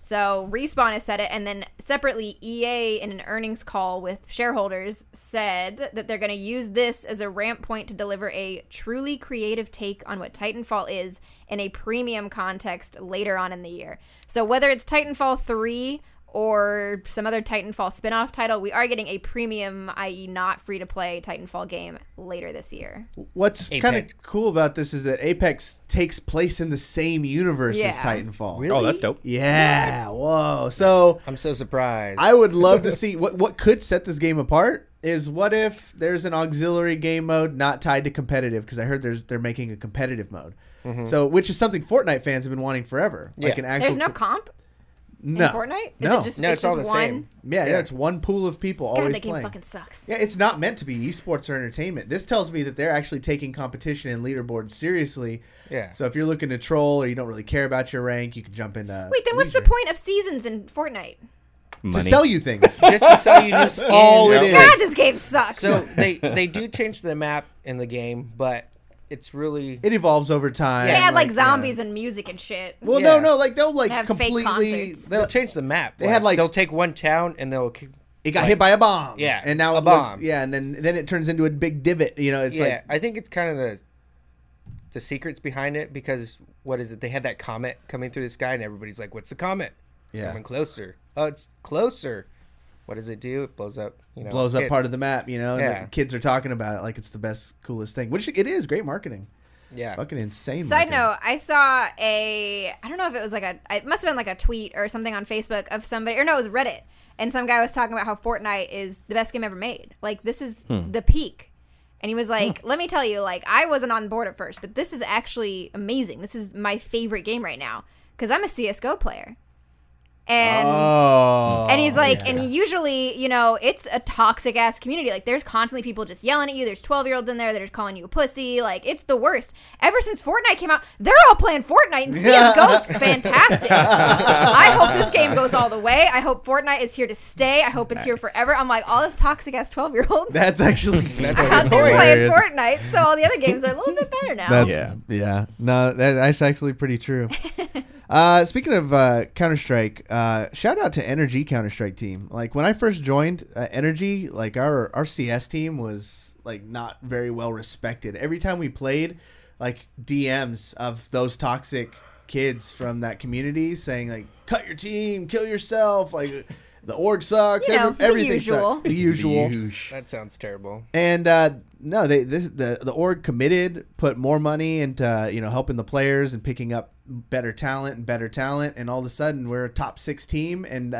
So Respawn has said it, and then separately, EA in an earnings call with shareholders said that they're going to use this as a ramp point to deliver a truly creative take on what Titanfall is in a premium context later on in the year. So whether it's Titanfall 3 or some other Titanfall spin-off title, we are getting a premium, i.e. not free-to-play Titanfall game later this year. What's kind of Apex. cool about this is that Apex takes place in the same universe as Yeah. Titanfall. Oh, that's dope. Yeah, whoa. So I'm so surprised. I would love to see what could set this game apart is what if there's an auxiliary game mode not tied to competitive, because I heard they're making a competitive mode. So which is something Fortnite fans have been wanting forever. Like an actual There's no comp no. in Fortnite? Is No. it just, No, it's all the one? same. Yeah, Yeah. it's one pool of people God, always that game playing. fucking sucks. Yeah, it's not meant to be esports or entertainment. This tells me that they're actually taking competition and leaderboards seriously. Yeah. So if you're looking to troll or you don't really care about your rank, you can jump into. Wait, then what's the leisure. point of seasons in Fortnite? To Money. sell you things. Just to sell you new skins. all it is. God, this game sucks. So they do change the map in the game, but it's really It evolves over time. they add like yeah. zombies and music and shit. Well, Yeah. no, like they'll like They have fake completely. concerts. they'll change the map. They had, like- they'll take one town and they'll It got hit by a bomb. Yeah, and now a it looks. bomb. Yeah, and then it turns into a big divot. You know, it's yeah. like I think it's kind of the secrets behind it, because what is it? They had that comet coming through the sky and everybody's like, "What's the comet? It's Yeah. coming closer. Oh, it's closer." What does it do? It blows up. blows up part of the map. You know, and Yeah. the kids are talking about it like it's the best, coolest thing. Which it is. Great marketing. Yeah. Fucking insane. Side marketing. note, I saw I don't know if it was it must have been like a tweet or something on Facebook of somebody, or no, it was Reddit. And some guy was talking about how Fortnite is the best game ever made. Like, this is the peak. And he was like, let me tell you, like, I wasn't on board at first, but this is actually amazing. This is my favorite game right now. Because I'm a CSGO player. And Oh. and he's like, yeah. and usually, you know, it's a toxic ass community. Like, there's constantly people just yelling at you. There's 12-year-olds in there that are calling you a pussy. Like, it's the worst. Ever since Fortnite came out, they're all playing Fortnite, and CSGO's fantastic. I hope this game goes all the way. I hope Fortnite is here to stay. I hope it's here forever. I'm like, all this toxic ass 12-year-olds That's actually out there playing hilarious. Fortnite. So all the other games are a little bit better now. That's, yeah. No, that's actually pretty true. Speaking of Counter-Strike, shout out to Energy Counter-Strike team. Like, when I first joined Energy, like our CS team was like not very well respected. Every time we played, like DMs of those toxic kids from that community saying like, "Cut your team, kill yourself," like the org sucks, You know, the everything usual. sucks. The usual. That sounds terrible. And no, the org committed, put more money into helping the players and picking up better talent, and all of a sudden we're a top 6 team, and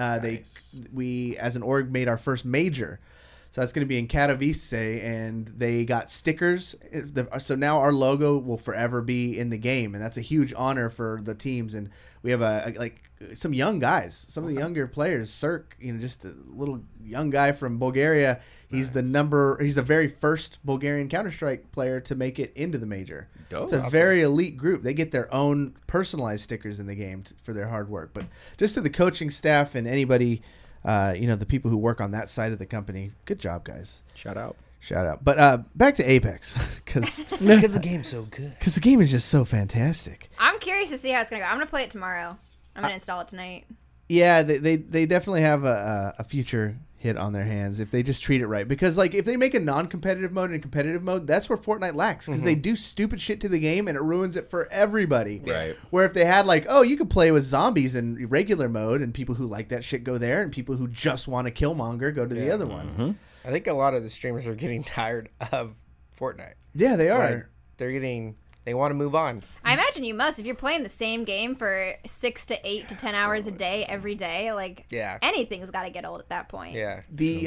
we as an org made our first major. So that's going to be in Katowice, and they got stickers. So now our logo will forever be in the game, and that's a huge honor for the teams. And we have some young guys, some of the younger players. Cirque, just a little young guy from Bulgaria. He's he's the very first Bulgarian Counter-Strike player to make it into the major. Dope. It's a very elite group. They get their own personalized stickers in the game for their hard work. But just to the coaching staff and anybody, the people who work on that side of the company, good job, guys. Shout out. But back to Apex, because Because the game's so good. the game is just so fantastic. I'm curious to see how it's going to go. I'm going to play it tomorrow. I'm going to install it tonight. Yeah, they definitely have a future hit on their hands if they just treat it right. Because like if they make a non-competitive mode and a competitive mode, that's where Fortnite lacks, because they do stupid shit to the game and it ruins it for everybody. Right. Where if they had like, oh, you could play with zombies in regular mode, and people who like that shit go there, and people who just want to Killmonger go to the other one. I think a lot of the streamers are getting tired of Fortnite. Yeah, they are. Like, they want to move on. I imagine you must. If you're playing the same game for 6 to 8 to 10 hours a day, every day, like, Yeah. anything's got to get old at that point. Yeah.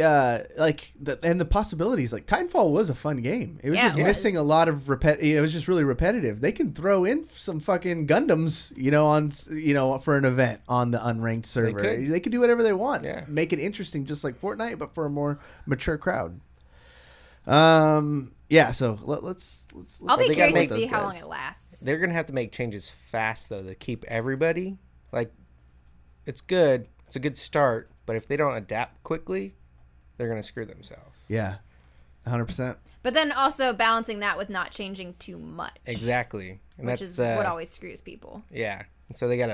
The possibilities, like Titanfall was a fun game. It was Yeah, just it was. missing a lot of it was just really repetitive. They can throw in some fucking Gundams, for an event on the unranked server. could. They could do whatever they want. Yeah. Make it interesting, just like Fortnite, but for a more mature crowd. Yeah. So let's I'll be They gotta curious to make see those how guys. long it lasts. They're going to have to make changes fast, though, to keep everybody. Like, it's good. It's a good start. But if they don't adapt quickly, they're going to screw themselves. Yeah, 100%. But then also balancing that with not changing too much. Exactly. And Which that's is what always screws people. Yeah. And so they got to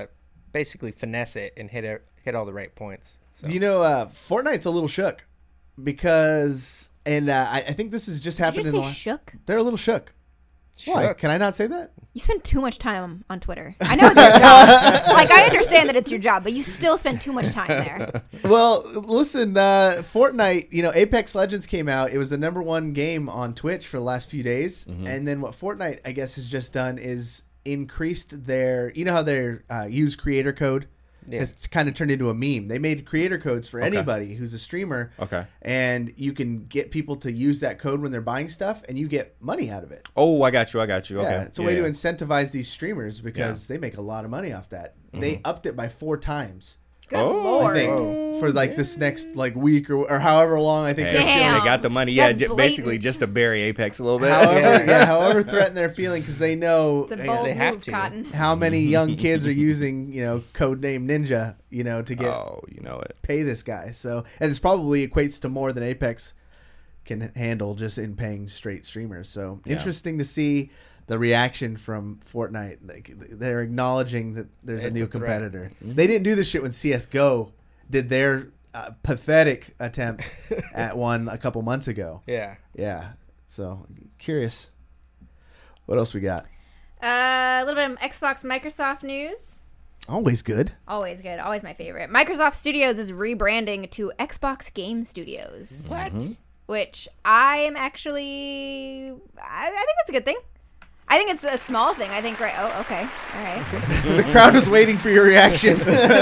basically finesse it and hit all the right points. So. You know, Fortnite's a little shook because, and I think this has just Did happened you in the say last. shook? They're a little shook. Why? Shook. Can I not say that? You spend too much time on Twitter. I know it's your job. Like, I understand that it's your job, but you still spend too much time there. Well, listen, Fortnite, you know, Apex Legends came out. It was the #1 game on Twitch for the last few days. And then what Fortnite, I guess, has just done is increased their, you know how their use creator code has kind of turned into a meme. They made creator codes for anybody who's a streamer. Okay. And you can get people to use that code when they're buying stuff, and you get money out of it. Oh, I got you. Okay. Yeah, it's a way to incentivize these streamers because they make a lot of money off that. They upped it by 4 times. Good Oh, lord. I think for like this next like week or however long. I think Hey, they're Damn. they got the money. Yeah, That's basically blatant. just to bury Apex a little bit. however threatened they're feeling because they know It's a you bold know, they have move, to. Cotton. how many young kids are using codename Ninja to get Oh, you know it. pay this guy. So and it's probably equates to more than Apex can handle just in paying straight streamers. So interesting to see the reaction from Fortnite. Like they're acknowledging that there's a It's new a threat. competitor. They didn't do this shit when CS:GO did their pathetic attempt at one a couple months ago. Yeah. Yeah. So curious. What else we got? A little bit of Xbox Microsoft news. Always good. Always good. Always my favorite. Microsoft Studios is rebranding to Xbox Game Studios. What? Which I am actually... I think that's a good thing. I think it's a small thing. I think, right... Oh, okay. All right. The crowd was waiting for your reaction.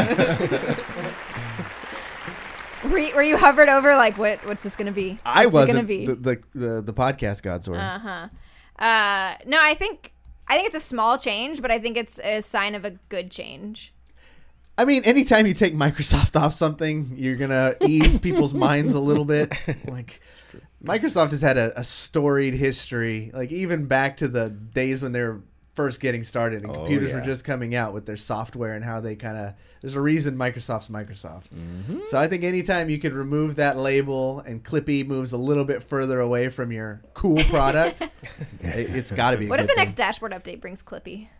Were you hovered over, like, what's this going to be? I What's it wasn't. gonna be? The podcast gods were. Uh-huh. No, I think it's a small change, but I think it's a sign of a good change. I mean, anytime you take Microsoft off something, you're gonna ease people's minds a little bit. Like, Microsoft has had a storied history, like even back to the days when they were first getting started and computers were just coming out with their software and how they kind of. There's a reason Microsoft's Microsoft. So I think anytime you could remove that label and Clippy moves a little bit further away from your cool product, it's got to be. What if the next dashboard update brings Clippy?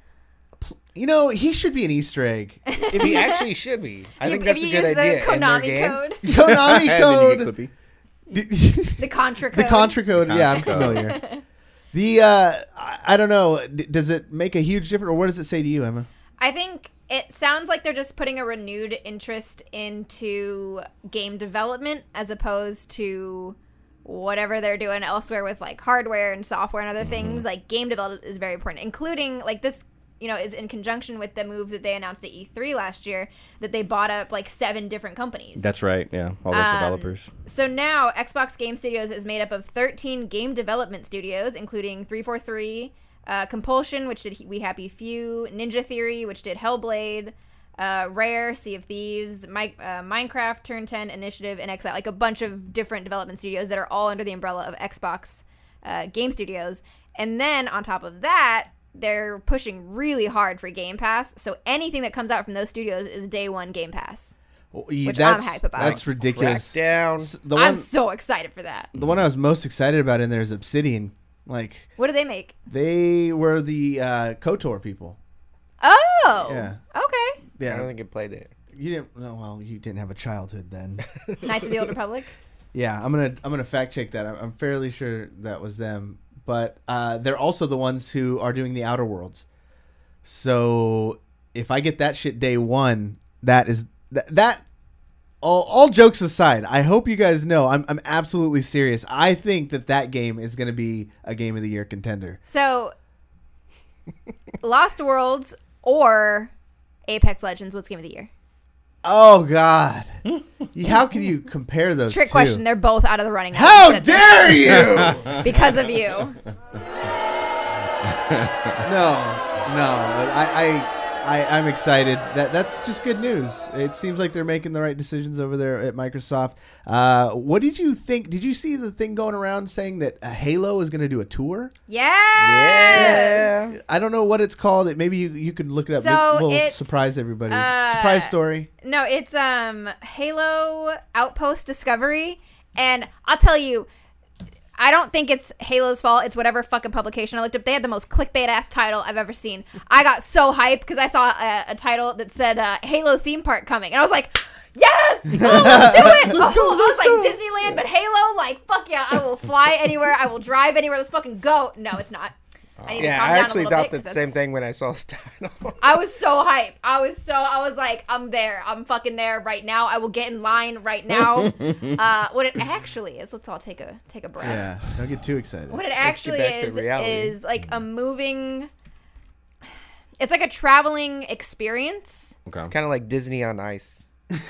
He should be an Easter egg. If he actually should be. I think If that's a you good use idea. the in their Konami games. code, Konami And then you code. get Clippy. the Contra code. The Contra code, yeah, I'm Contra code. familiar. The I don't know. Does it make a huge difference, or what does it say to you, Emma? I think it sounds like they're just putting a renewed interest into game development as opposed to whatever they're doing elsewhere with like hardware and software and other things. Like game development is very important, including like this. Is in conjunction with the move that they announced at E3 last year that they bought up like 7 different companies. That's right. Yeah, all those developers. So now Xbox Game Studios is made up of 13 game development studios, including 343, Compulsion, which did We Happy Few, Ninja Theory, which did Hellblade, Rare, Sea of Thieves, Minecraft, Turn 10, Initiative, and Exile. Like a bunch of different development studios that are all under the umbrella of Xbox Game Studios. And then on top of that, they're pushing really hard for Game Pass. So anything that comes out from those studios is day one Game Pass. Which I'm hype about. That's ridiculous. Crackdown. The I'm one, so excited for that. the one I was most excited about in there is Obsidian. Like What do they make? they were the KOTOR people. Oh! Yeah. Okay. I don't Yeah, think it played it. you didn't. No, well, you didn't have a childhood then. Knights of the Old Republic. Yeah, I'm gonna fact check that. I'm fairly sure that was them, but they're also the ones who are doing the Outer Worlds. So if I get that shit day one, that is that. All jokes aside, I hope you guys know I'm absolutely serious. I think that game is gonna be a Game of the Year contender. So, Lost Worlds or Apex Legends, what's Game of the Year? Oh God, how can you compare those? Trick two? question. They're both out of the running. How Said this. dare you? Because of you. No. I'm excited. That's just good news. It seems like they're making the right decisions over there at Microsoft. What did you think? Did you see the thing going around saying that Halo is going to do a tour? Yes! I don't know what it's called. Maybe you could look it up. So We'll it's, surprise everybody. Surprise story. No, it's Halo Outpost Discovery, and I'll tell you, I don't think it's Halo's fault. It's whatever fucking publication I looked up. They had the most clickbait-ass title I've ever seen. I got so hyped because I saw a title that said Halo theme park coming. And I was like, yes! Oh, let's do it! I was like, Disneyland, but Halo? Like, fuck yeah, I will fly anywhere. I will drive anywhere. Let's fucking go. No, it's not. I need to calm I down actually a little thought bit, the 'cause same that's- thing when I saw the title. I was so hyped. I was like, I'm there. I'm fucking there right now. I will get in line right now. What it actually is, let's all take a breath. Yeah, don't get too excited. What it you actually back to reality. is like a moving. It's like a traveling experience. Okay. Kind of like Disney on Ice.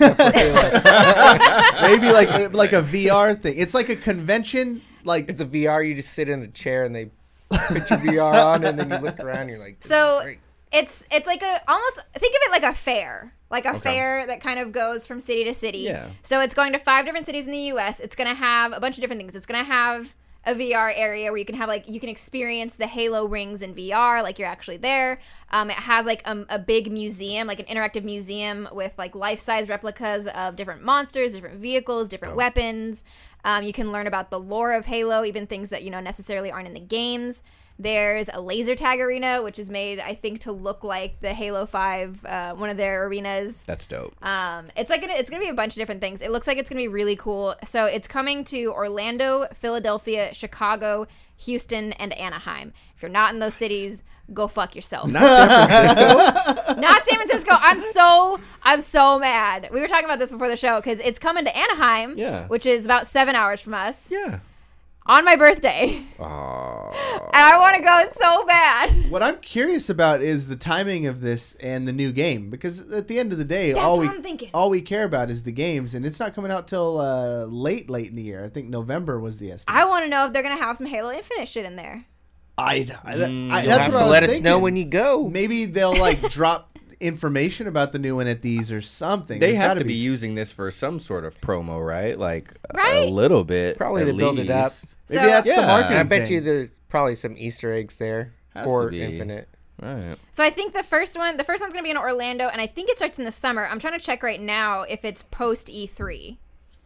Maybe like a VR thing. It's like a convention. Like It's a VR. You just sit in a chair and they put your VR on, and then you look around. And you're like, this So is great. it's like a almost think of it like a fair. Like a fair that kind of goes from city to city. Yeah. So it's going to 5 different cities in the U.S. It's going to have a bunch of different things. It's going to have a VR area where you can have like you can experience the Halo rings in VR, like you're actually there. It has like a big museum, like an interactive museum with like life-size replicas of different monsters, different vehicles, different weapons. You can learn about the lore of Halo, even things that necessarily aren't in the games. There's a laser tag arena, which is made, I think, to look like the Halo 5, one of their arenas. That's dope. It's gonna be a bunch of different things. It looks like it's gonna be really cool. So it's coming to Orlando, Philadelphia, Chicago, Houston, and Anaheim. If you're not in those cities, go fuck yourself. Not San Francisco. Not San Francisco. I'm so mad. We were talking about this before the show because it's coming to Anaheim, Yeah. which is about 7 hours from us, Yeah. on my birthday, Oh. and I want to go so bad. what I'm curious about is the timing of this and the new game, because at the end of the day, That's what I'm thinking. all we care about is the games, and it's not coming out till late in the year. I think November was the estimate. I want to know if they're gonna have some Halo Infinite shit in there. That's You'll what have I to was let us thinking. know when you go. Maybe they'll like drop information about the new one at these or something. They There's have gotta to be using this for some sort of promo, right? Like Right? a little bit. Probably at to build it up. least. Maybe So- that's Yeah. the marketing. And I bet thing. you there's probably some Easter eggs there Has for to be. Infinite. Right. So I think the first one's gonna be in Orlando, and I think it starts in the summer. I'm trying to check right now if it's post E3.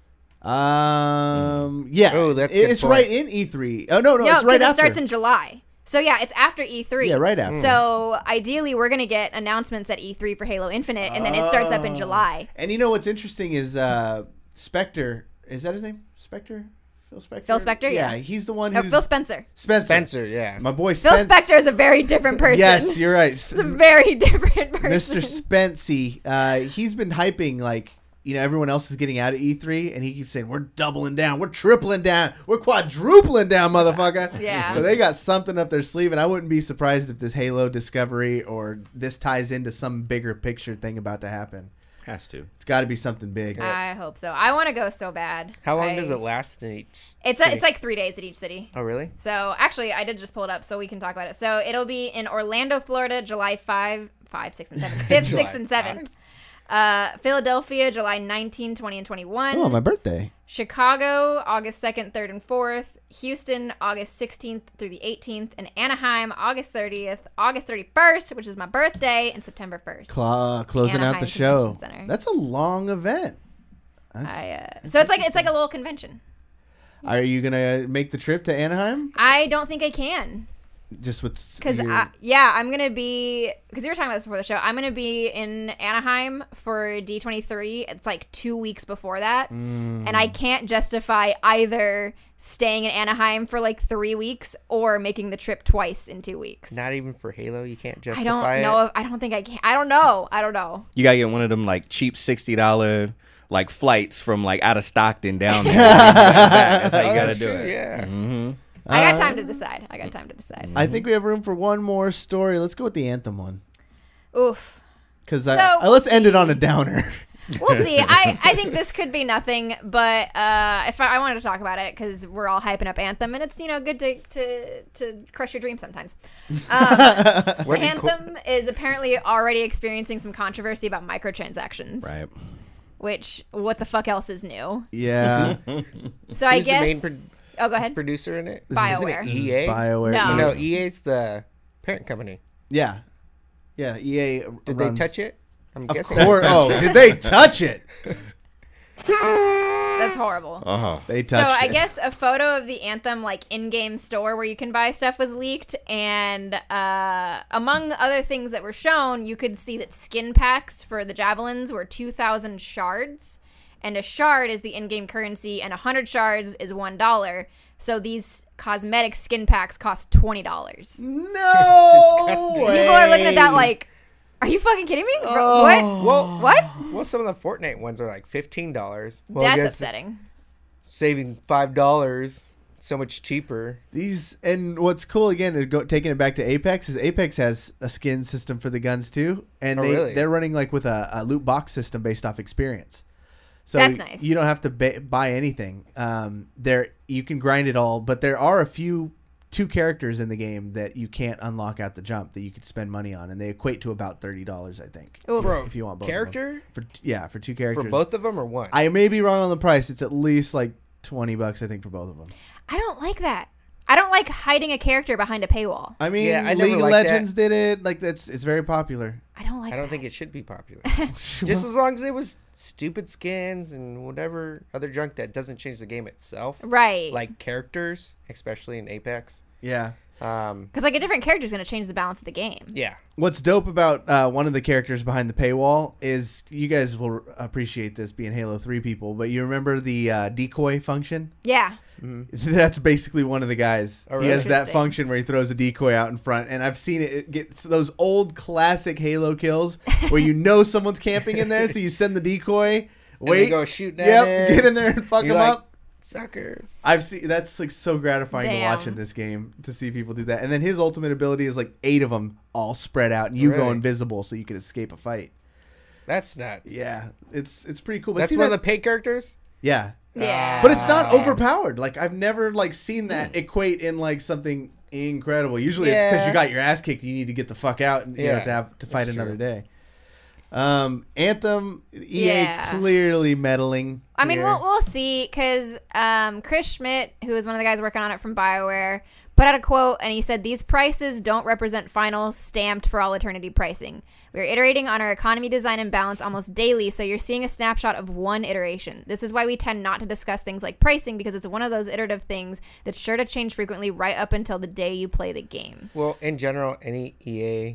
Yeah. Oh, that's a good it's point. right in E3. Oh no, No, it's right because it after. starts in July. So yeah, it's after E3. Yeah, right after. So ideally, we're gonna get announcements at E3 for Halo Infinite, and then it starts up in July. And you know what's interesting is Spectre. Is that his name? Spectre? Phil Spectre? Phil Spector, yeah. He's the one No, who's... Phil Spencer. Spencer. Spencer, yeah. My boy Phil Spence. Spector is a very different person. Yes, you're right. It's a very different person. Mr. Spency. He's been hyping like, everyone else is getting out of E3, and he keeps saying, we're doubling down, we're tripling down, we're quadrupling down, motherfucker. Yeah. So they got something up their sleeve, and I wouldn't be surprised if this Halo Discovery or this ties into some bigger picture thing about to happen. Has to. It's got to be something big. I hope so. I want to go so bad. How long does it last in each? It's city? it's like 3 days at each city. Oh, really? So actually, I did just pull it up, so we can talk about it. So it'll be in Orlando, Florida, July 5, 6, and 7. 5th, 6th, and 7th. Philadelphia, July 19, 20, and 21. Oh, my birthday. Chicago, August 2nd, 3rd, and 4th. Houston, August 16th through the 18th. And Anaheim, August 30th, August 31st, which is my birthday, and September 1st. Closing out Anaheim the show. Convention Center. That's a long event. That's, So it's like a little convention. Are you going to make the trip to Anaheim? I don't think I can. Just with... Because, I'm going to be... Because you were talking about this before the show. I'm going to be in Anaheim for D23. It's like 2 weeks before that. And I can't justify either staying in Anaheim for like 3 weeks or making the trip twice in 2 weeks. Not even for Halo, you can't I justify don't know. it. I don't think I can. I don't know. You gotta get one of them like cheap $60 like flights from like out of Stockton down there. That's how you gotta That's do true, it. Yeah. Mm-hmm. I got time to decide. I think we have room for one more story. Let's go with the Anthem one. Oof. Because So, let's end it on a downer. We'll see. I think this could be nothing, but if I wanted to talk about it because we're all hyping up Anthem, and it's good to crush your dreams sometimes. Anthem is apparently already experiencing some controversy about microtransactions. Right. Which, what the fuck else is new? Yeah. So I Who's the main guess. Oh, go ahead. Producer in it? BioWare. Isn't it EA? BioWare. No. No, EA's the parent company. Yeah. Yeah, EA Did runs... they touch it? I'm Of guessing. course. Oh, did they touch it? That's horrible. They So touched I it. guess a photo of the Anthem like in-game store where you can buy stuff was leaked, and among other things that were shown, you could see that skin packs for the javelins were 2,000 shards, and a shard is the in-game currency, and 100 shards is $1. So these cosmetic skin packs cost $20. No Disgusting. way. People are looking at that like, are you fucking kidding me? Oh. What? Well, What? well, some of the Fortnite ones are like $15. Well, I That's guess upsetting. saving $5 so much cheaper. These and what's cool again is taking it back to Apex is Apex has a skin system for the guns too, and Oh, really? they're running like with a loot box system based off experience. So That's nice. You don't have to buy anything. There you can grind it all, but there are two characters in the game that you can't unlock at the jump that you could spend money on, and they equate to about $30, I think. Oof. For If you want both of character? them. For two characters. For both of them or one? I may be wrong on the price. It's at least like $20, I think, for both of them. I don't like that. I don't like hiding a character behind a paywall. I mean, Yeah, I never League of liked Legends did it. Like it's very popular. I don't like I don't that. think it should be popular. Just as long as it was stupid skins and whatever other junk that doesn't change the game itself. Right. Like characters, especially in Apex. Yeah. Because like a different character is going to change the balance of the game. Yeah. What's dope about one of the characters behind the paywall is you guys will appreciate this being Halo 3 people, but you remember the decoy function? Yeah. That's basically one of the guys. Oh, He really? has that Interesting. function where he throws a decoy out in front, and I've seen it get those old classic Halo kills where you know someone's camping in there, so you send the decoy, And wait, they go shooting at yep, it. get in there and fuck You're them like, up. Suckers. I've seen that's like so gratifying to watch in Damn. this game to see people do that. And then his ultimate ability is like 8 of them all spread out, and you go Really? invisible so you can escape a fight. That's nuts. Yeah, it's pretty cool. But That's see one that, of the paid characters? yeah, Yeah. but it's not overpowered. Like I've never like seen that equate in like something incredible. Usually it's because Yeah. you got your ass kicked. You need to get the fuck out and you know, Yeah, to fight that's another true. day. Anthem, EA Yeah. clearly meddling. I mean, here. we'll see, because Chris Schmidt, who is one of the guys working on it from BioWare, put out a quote, and he said, "These prices don't represent final stamped for all eternity pricing. We're iterating on our economy, design, and balance almost daily, so you're seeing a snapshot of one iteration. This is why we tend not to discuss things like pricing, because it's one of those iterative things that's sure to change frequently right up until the day you play the game." Well, in general, any EA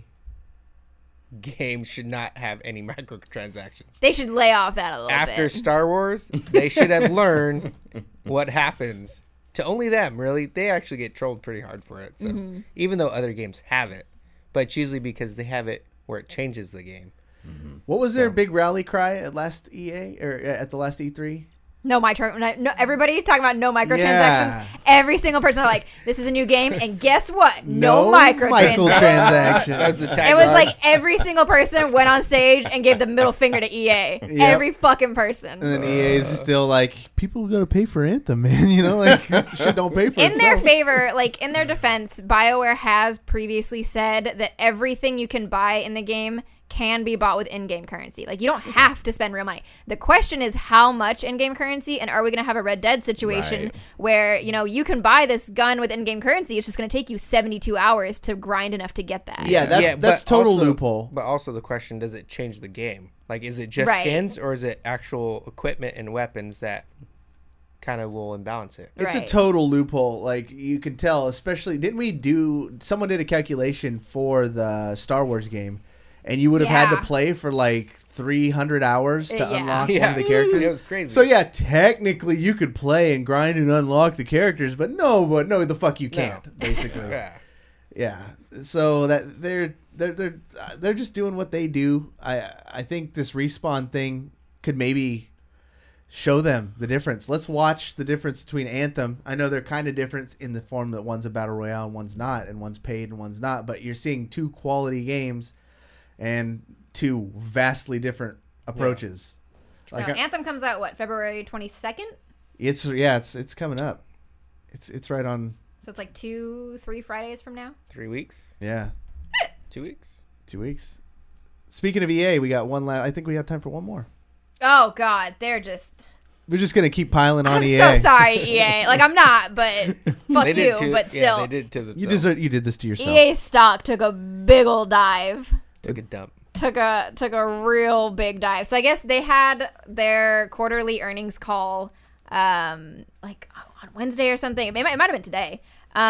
game should not have any microtransactions. They should lay off that a little After bit. Star Wars, they should have learned what happens to only them, really. They actually get trolled pretty hard for it. So Mm-hmm. even though other games have it, but it's usually because they have it where it changes the game. What was their big rally cry at last EA or at the last E3? No everybody talking about no microtransactions. Yeah. Every single person are like, "This is a new game," and guess what? No microtransactions. That's microtransactions. the tagline. It was like every single person went on stage and gave the middle finger to EA. Every fucking person. And then EA is still like, people got to pay for Anthem, man. You know, like shit don't pay for In their itself. favor, like in their defense, BioWare has previously said that everything you can buy in the game can be bought with in-game currency. Like, you don't have to spend real money. The question is how much in-game currency, and are we going to have a Red Dead situation Right. where, you know, you can buy this gun with in-game currency, it's just going to take you 72 hours to grind enough to get that. Yeah, that's but total also- loophole. But also the question, does it change the game? Like, is it just Right. skins or is it actual equipment and weapons that kind of will imbalance it? It's a Right. total loophole. Like you can tell, especially someone did a calculation for the Star Wars game, and you would have had Yeah. to play for like 300 hours to Yeah. unlock one Yeah. of the characters. It was crazy. So yeah, technically you could play and grind and unlock the characters, but no, the fuck you can't. Basically, Yeah. yeah. So that they're just doing what they do. I think this Respawn thing could maybe show them the difference. Let's watch the difference between Anthem. I know they're kind of different in the form that one's a battle royale and one's not, and one's paid and one's not. But you're seeing two quality games and two vastly different approaches. So Like Anthem comes out, what, February 22nd? it's coming up. It's right on. So it's like 2-3 Fridays from now? 3 weeks? Yeah, 2 weeks? 2 weeks. Speaking of EA, we got one last. I think we have time for one more. Oh, God. They're just... We're just gonna keep piling on I'm EA. so sorry, EA. Like, I'm not, but fuck They you. did to, But yeah, still, they did to themselves. You did this to yourself. EA stock took a big old dive. Took a dump. Took a real big dive. So I guess they had their quarterly earnings call like on Wednesday or something. It might have been today.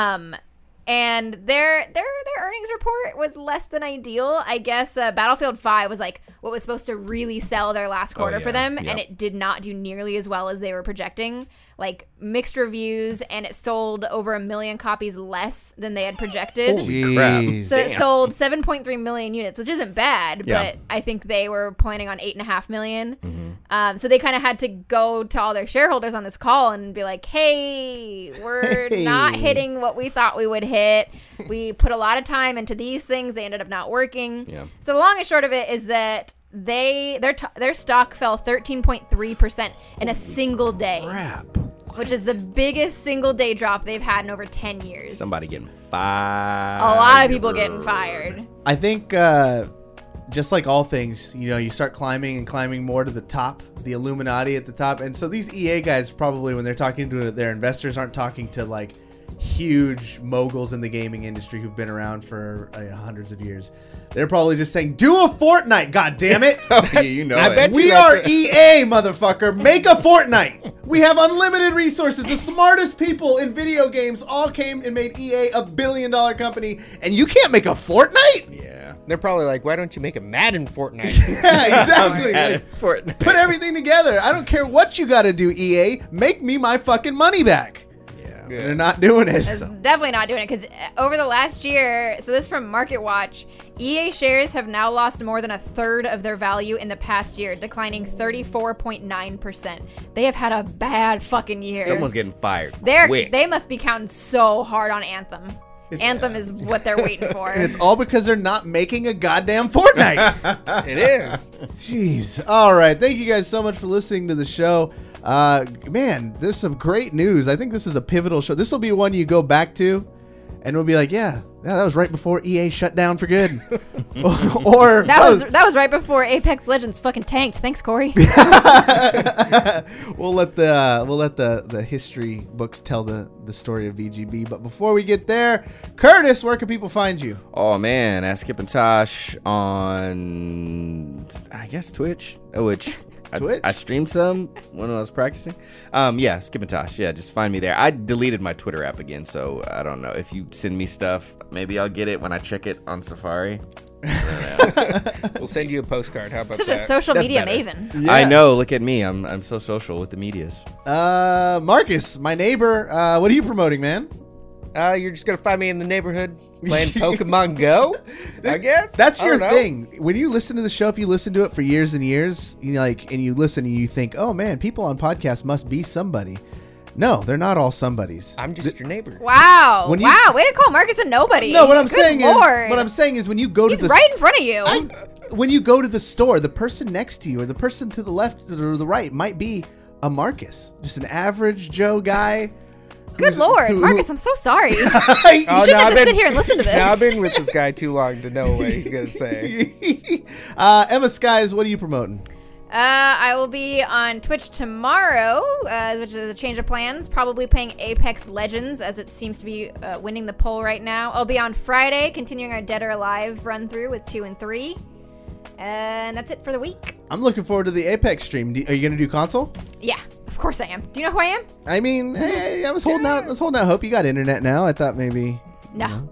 And their earnings report was less than ideal. I guess Battlefield 5 was like what was supposed to really sell their last quarter for them, and it did not do nearly as well as they were projecting. Like mixed reviews, and it sold over 1 million copies less than they had projected. Holy crap. Jeez. So it sold 7.3 million units, which isn't bad, Yeah. but I think they were planning on 8.5 million. So they kind of had to go to all their shareholders on this call and be like, hey, we're not hitting what we thought we would hit. We put a lot of time into these things. They ended up not working. Yeah. So the long and short of it is that their stock fell 13.3% in a single day. Crap. Which is the biggest single day drop they've had in over 10 years. Somebody getting fired. A lot of people getting fired. I think just like all things, you start climbing and climbing more to the top, the Illuminati at the top. And so these EA guys probably, when they're talking to their investors, aren't talking to like huge moguls in the gaming industry who've been around for hundreds of years. They're probably just saying, do a Fortnite, goddammit. Oh, yeah, you know I it. bet We you are that's EA, motherfucker. Make a Fortnite. We have unlimited resources. The smartest people in video games all came and made EA a $1 billion company, and you can't make a Fortnite? Yeah. They're probably like, why don't you make a Madden Fortnite? Yeah, exactly. Like, Fortnite. put everything together. I don't care what you got to do, EA. Make me my fucking money back. Yeah. They're not doing it. It's definitely not doing it because over the last year, so this is from Market Watch, EA shares have now lost more than a third of their value in the past year, declining 34.9%. They have had a bad fucking year. Someone's getting fired. Quick. They must be counting so hard on Anthem. Anthem is what they're waiting for. And it's all because they're not making a goddamn Fortnite. It is. Jeez. All right. Thank you guys so much for listening to the show. Man, there's some great news. I think this is a pivotal show. This will be one you go back to and we'll be like, yeah, that was right before EA shut down for good. or that was right before Apex Legends fucking tanked. Thanks, Corey. we'll let the history books tell the story of VGB. But before we get there, Curtis, where can people find you? Oh man, at Skip and Tosh on, I guess, Twitch, which Twitch? I streamed some when I was practicing. Yeah, Skip and Tosh. Yeah, just find me there. I deleted my Twitter app again, so I don't know. If you send me stuff, maybe I'll get it when I check it on Safari. We'll send you a postcard. How about Such that? a social That's media better. maven. Yeah. I know. Look at me. I'm so social with the medias. Marcus, my neighbor. What are you promoting, man? You're just gonna find me in the neighborhood playing Pokemon Go, I guess. That's I your don't know. thing. When you listen to the show, if you listen to it for years and years, and you listen and you think, oh man, people on podcasts must be somebody. No, they're not all somebodies. I'm just your neighbor. Wow. When you- Wow. Way to call Marcus a nobody. No, what I'm Good saying Lord. is when you go He's to the right in front of you. when you go to the store, the person next to you or the person to the left or the right might be a Marcus, just an average Joe guy. Good Lord. Marcus, I'm so sorry. You Oh, shouldn't have to sit here and listen to this. Now I've been with this guy too long to know what he's gonna say. Emma Skies, what are you promoting? I will be on Twitch tomorrow, which is a change of plans. Probably playing Apex Legends, as it seems to be winning the poll right now. I'll be on Friday, continuing our Dead or Alive run through with 2 and 3. And that's it for the week. I'm looking forward to the Apex stream. Are you gonna do console? Yeah, of course I am. Do you know who I am? I mean, hey, I was holding out. Hope you got internet now. I thought maybe. No.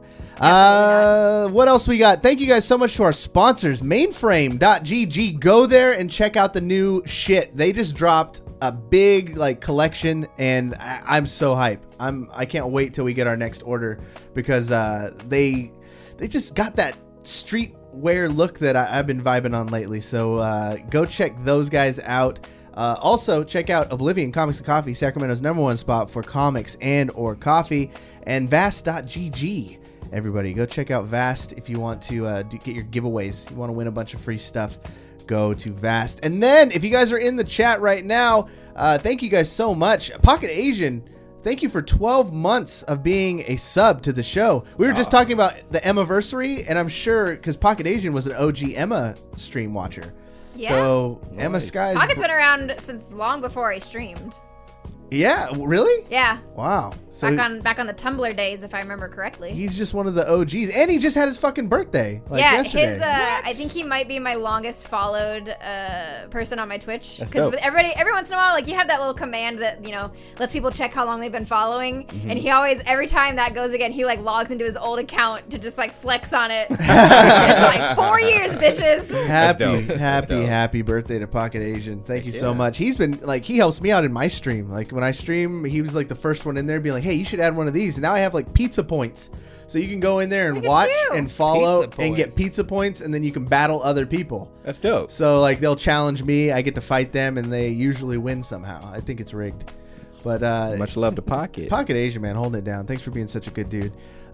What else we got? Thank you guys so much to our sponsors, mainframe.gg. Go there and check out the new shit. They just dropped a big collection and I'm so hype. I can't wait till we get our next order because they just got that streetwear look that I've been vibing on lately. So go check those guys out. Also check out Oblivion Comics and Coffee, Sacramento's #1 spot for comics and or coffee, and vast.gg. Everybody, go check out Vast if you want to get your giveaways. You want to win a bunch of free stuff, go to Vast. And then, if you guys are in the chat right now, thank you guys so much. Pocket Asian, thank you for 12 months of being a sub to the show. We were just talking about the Emmaversary, and I'm sure, because Pocket Asian was an OG Emma stream watcher. Yeah. So, Emma Nice. Pocket's Skies... been around since long before I streamed. Yeah, really? Yeah. Wow. So back on the Tumblr days, if I remember correctly. he's just one of the OGs, and he just had his fucking birthday yesterday. His I think he might be my longest followed person on my Twitch. That's Because dope. every once in a while, like you have that little command that lets people check how long they've been following, Mm-hmm. and he always every time that goes again, he like logs into his old account to just like flex on it. It's like 4 years, bitches. Happy, dope. happy birthday to Pocket Asian. Thank you so much. He's been like, he helps me out in my stream. Like when I stream, he was like the first one in there being like, hey, you should add one of these. And now I have like pizza points. So you can go in there and Look at watch you. and follow Pizza and get points. pizza points. And then you can battle other people. That's dope. So like they'll challenge me. I get to fight them and they usually win somehow. I think it's rigged. But Much love to Pocket. Pocket Asia, man, holding it down. Thanks for being such a good dude.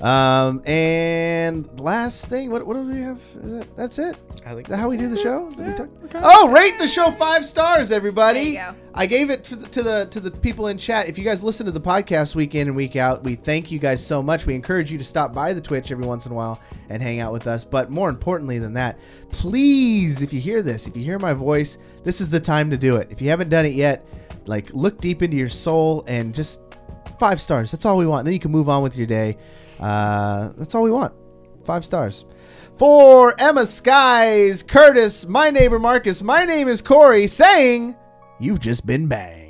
And last thing, what do we have? That's it. I think Is that how we do the show? Did we Yeah, talk- okay. Oh, rate the show 5 stars, everybody. There you go. I gave it to the people in chat. If you guys listen to the podcast week in and week out, we thank you guys so much. We encourage you to stop by the Twitch every once in a while and hang out with us. But more importantly than that, please, if you hear this, if you hear my voice, this is the time to do it. If you haven't done it yet, like look deep into your soul and just 5 stars. That's all we want. Then you can move on with your day. That's all we want. 5 stars. For Emma Skies, Curtis, my neighbor Marcus, my name is Corey, saying, you've just been banged.